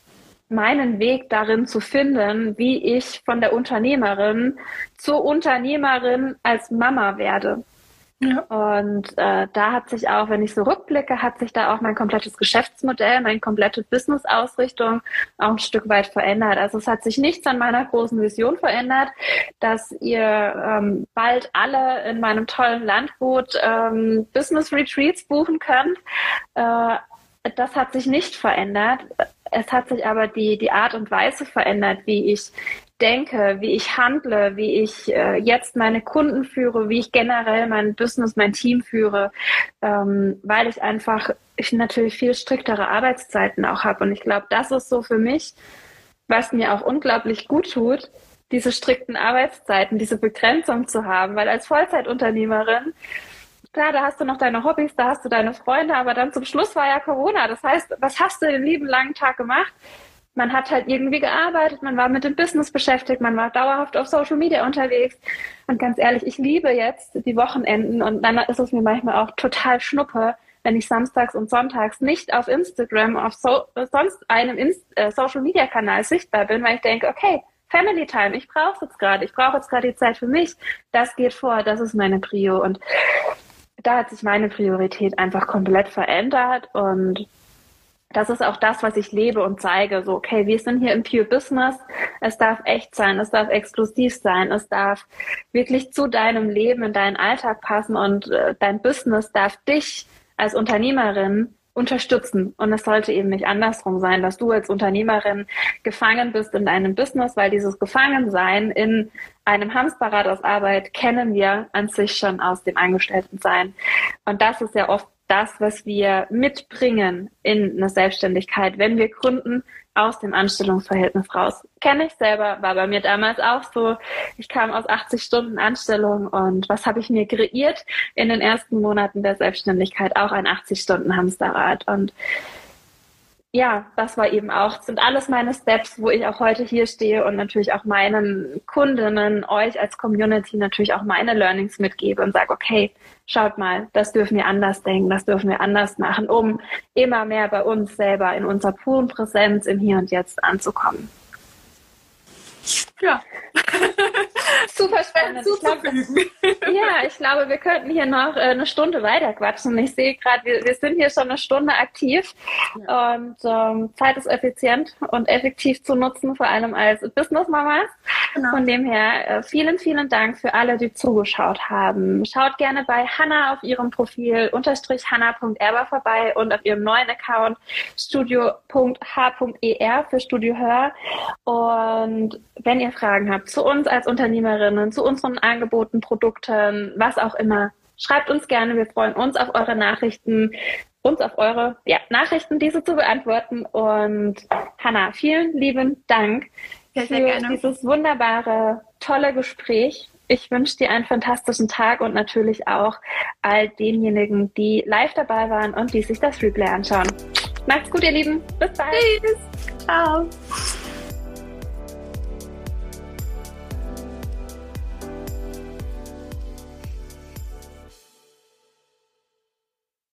meinen Weg darin zu finden, wie ich von der Unternehmerin zur Unternehmerin als Mama werde. Ja. Und äh, da hat sich auch, wenn ich so rückblicke, hat sich da auch mein komplettes Geschäftsmodell, meine komplette Business-Ausrichtung auch ein Stück weit verändert. Also es hat sich nichts an meiner großen Vision verändert, dass ihr ähm, bald alle in meinem tollen Landgut ähm, Business-Retreats buchen könnt. Äh, das hat sich nicht verändert. Es hat sich aber die, die Art und Weise verändert, wie ich denke, wie ich handle, wie ich äh, jetzt meine Kunden führe, wie ich generell mein Business, mein Team führe, ähm, weil ich einfach ich natürlich viel striktere Arbeitszeiten auch habe. Und ich glaube, das ist so für mich, was mir auch unglaublich gut tut, diese strikten Arbeitszeiten, diese Begrenzung zu haben, weil als Vollzeitunternehmerin, klar, da hast du noch deine Hobbys, da hast du deine Freunde, aber dann zum Schluss war ja Corona. Das heißt, was hast du den lieben langen Tag gemacht? Man hat halt irgendwie gearbeitet, man war mit dem Business beschäftigt, man war dauerhaft auf Social Media unterwegs. Und ganz ehrlich, ich liebe jetzt die Wochenenden und dann ist es mir manchmal auch total schnuppe, wenn ich samstags und sonntags nicht auf Instagram, auf so, sonst einem Inst- äh, Social Media Kanal sichtbar bin, weil ich denke, okay, Family Time, ich brauche es jetzt gerade, ich brauche jetzt gerade die Zeit für mich. Das geht vor, das ist meine Prio. Und da hat sich meine Priorität einfach komplett verändert und das ist auch das, was ich lebe und zeige. So, okay, wir sind hier im Pure Business. Es darf echt sein, es darf exklusiv sein, es darf wirklich zu deinem Leben, in deinen Alltag passen und äh, dein Business darf dich als Unternehmerin unterstützen. Und es sollte eben nicht andersrum sein, dass du als Unternehmerin gefangen bist in deinem Business, weil dieses Gefangensein in einem Hamsterrad aus Arbeit kennen wir an sich schon aus dem Angestelltensein. Und das ist ja oft das, was wir mitbringen in eine Selbstständigkeit, wenn wir gründen, aus dem Anstellungsverhältnis raus. Kenne ich selber, war bei mir damals auch so. Ich kam aus achtzig Stunden Anstellung und was habe ich mir kreiert in den ersten Monaten der Selbstständigkeit? Auch ein achtzig Stunden Hamsterrad. Und ja, das war eben auch, sind alles meine Steps, wo ich auch heute hier stehe und natürlich auch meinen Kundinnen, euch als Community natürlich auch meine Learnings mitgebe und sage, okay, schaut mal, das dürfen wir anders denken, das dürfen wir anders machen, um immer mehr bei uns selber in unserer puren Präsenz im Hier und Jetzt anzukommen. Ja. Super spannend. Ich glaub, das, ja, ich glaube, wir könnten hier noch äh, eine Stunde weiter quatschen. Ich sehe gerade, wir, wir sind hier schon eine Stunde aktiv ja. und ähm, Zeit ist effizient und effektiv zu nutzen, vor allem als Business-Mamas. Genau. Von dem her äh, vielen, vielen Dank für alle, die zugeschaut haben. Schaut gerne bei Hannah auf ihrem Profil unterstrich hannah punkt erber vorbei und auf ihrem neuen Account studio punkt h punkt e r für Studio Hör. Und wenn ihr Fragen habt zu uns als Unternehmerinnen, zu unseren Angeboten, Produkten, was auch immer, schreibt uns gerne. Wir freuen uns auf eure Nachrichten, uns auf eure ja, Nachrichten, diese zu beantworten. Und Hannah, vielen lieben Dank sehr, sehr für gerne. dieses wunderbare, tolle Gespräch. Ich wünsche dir einen fantastischen Tag und natürlich auch all denjenigen, die live dabei waren und die sich das Replay anschauen. Macht's gut, ihr Lieben. Bis bald. Tschüss. Ciao.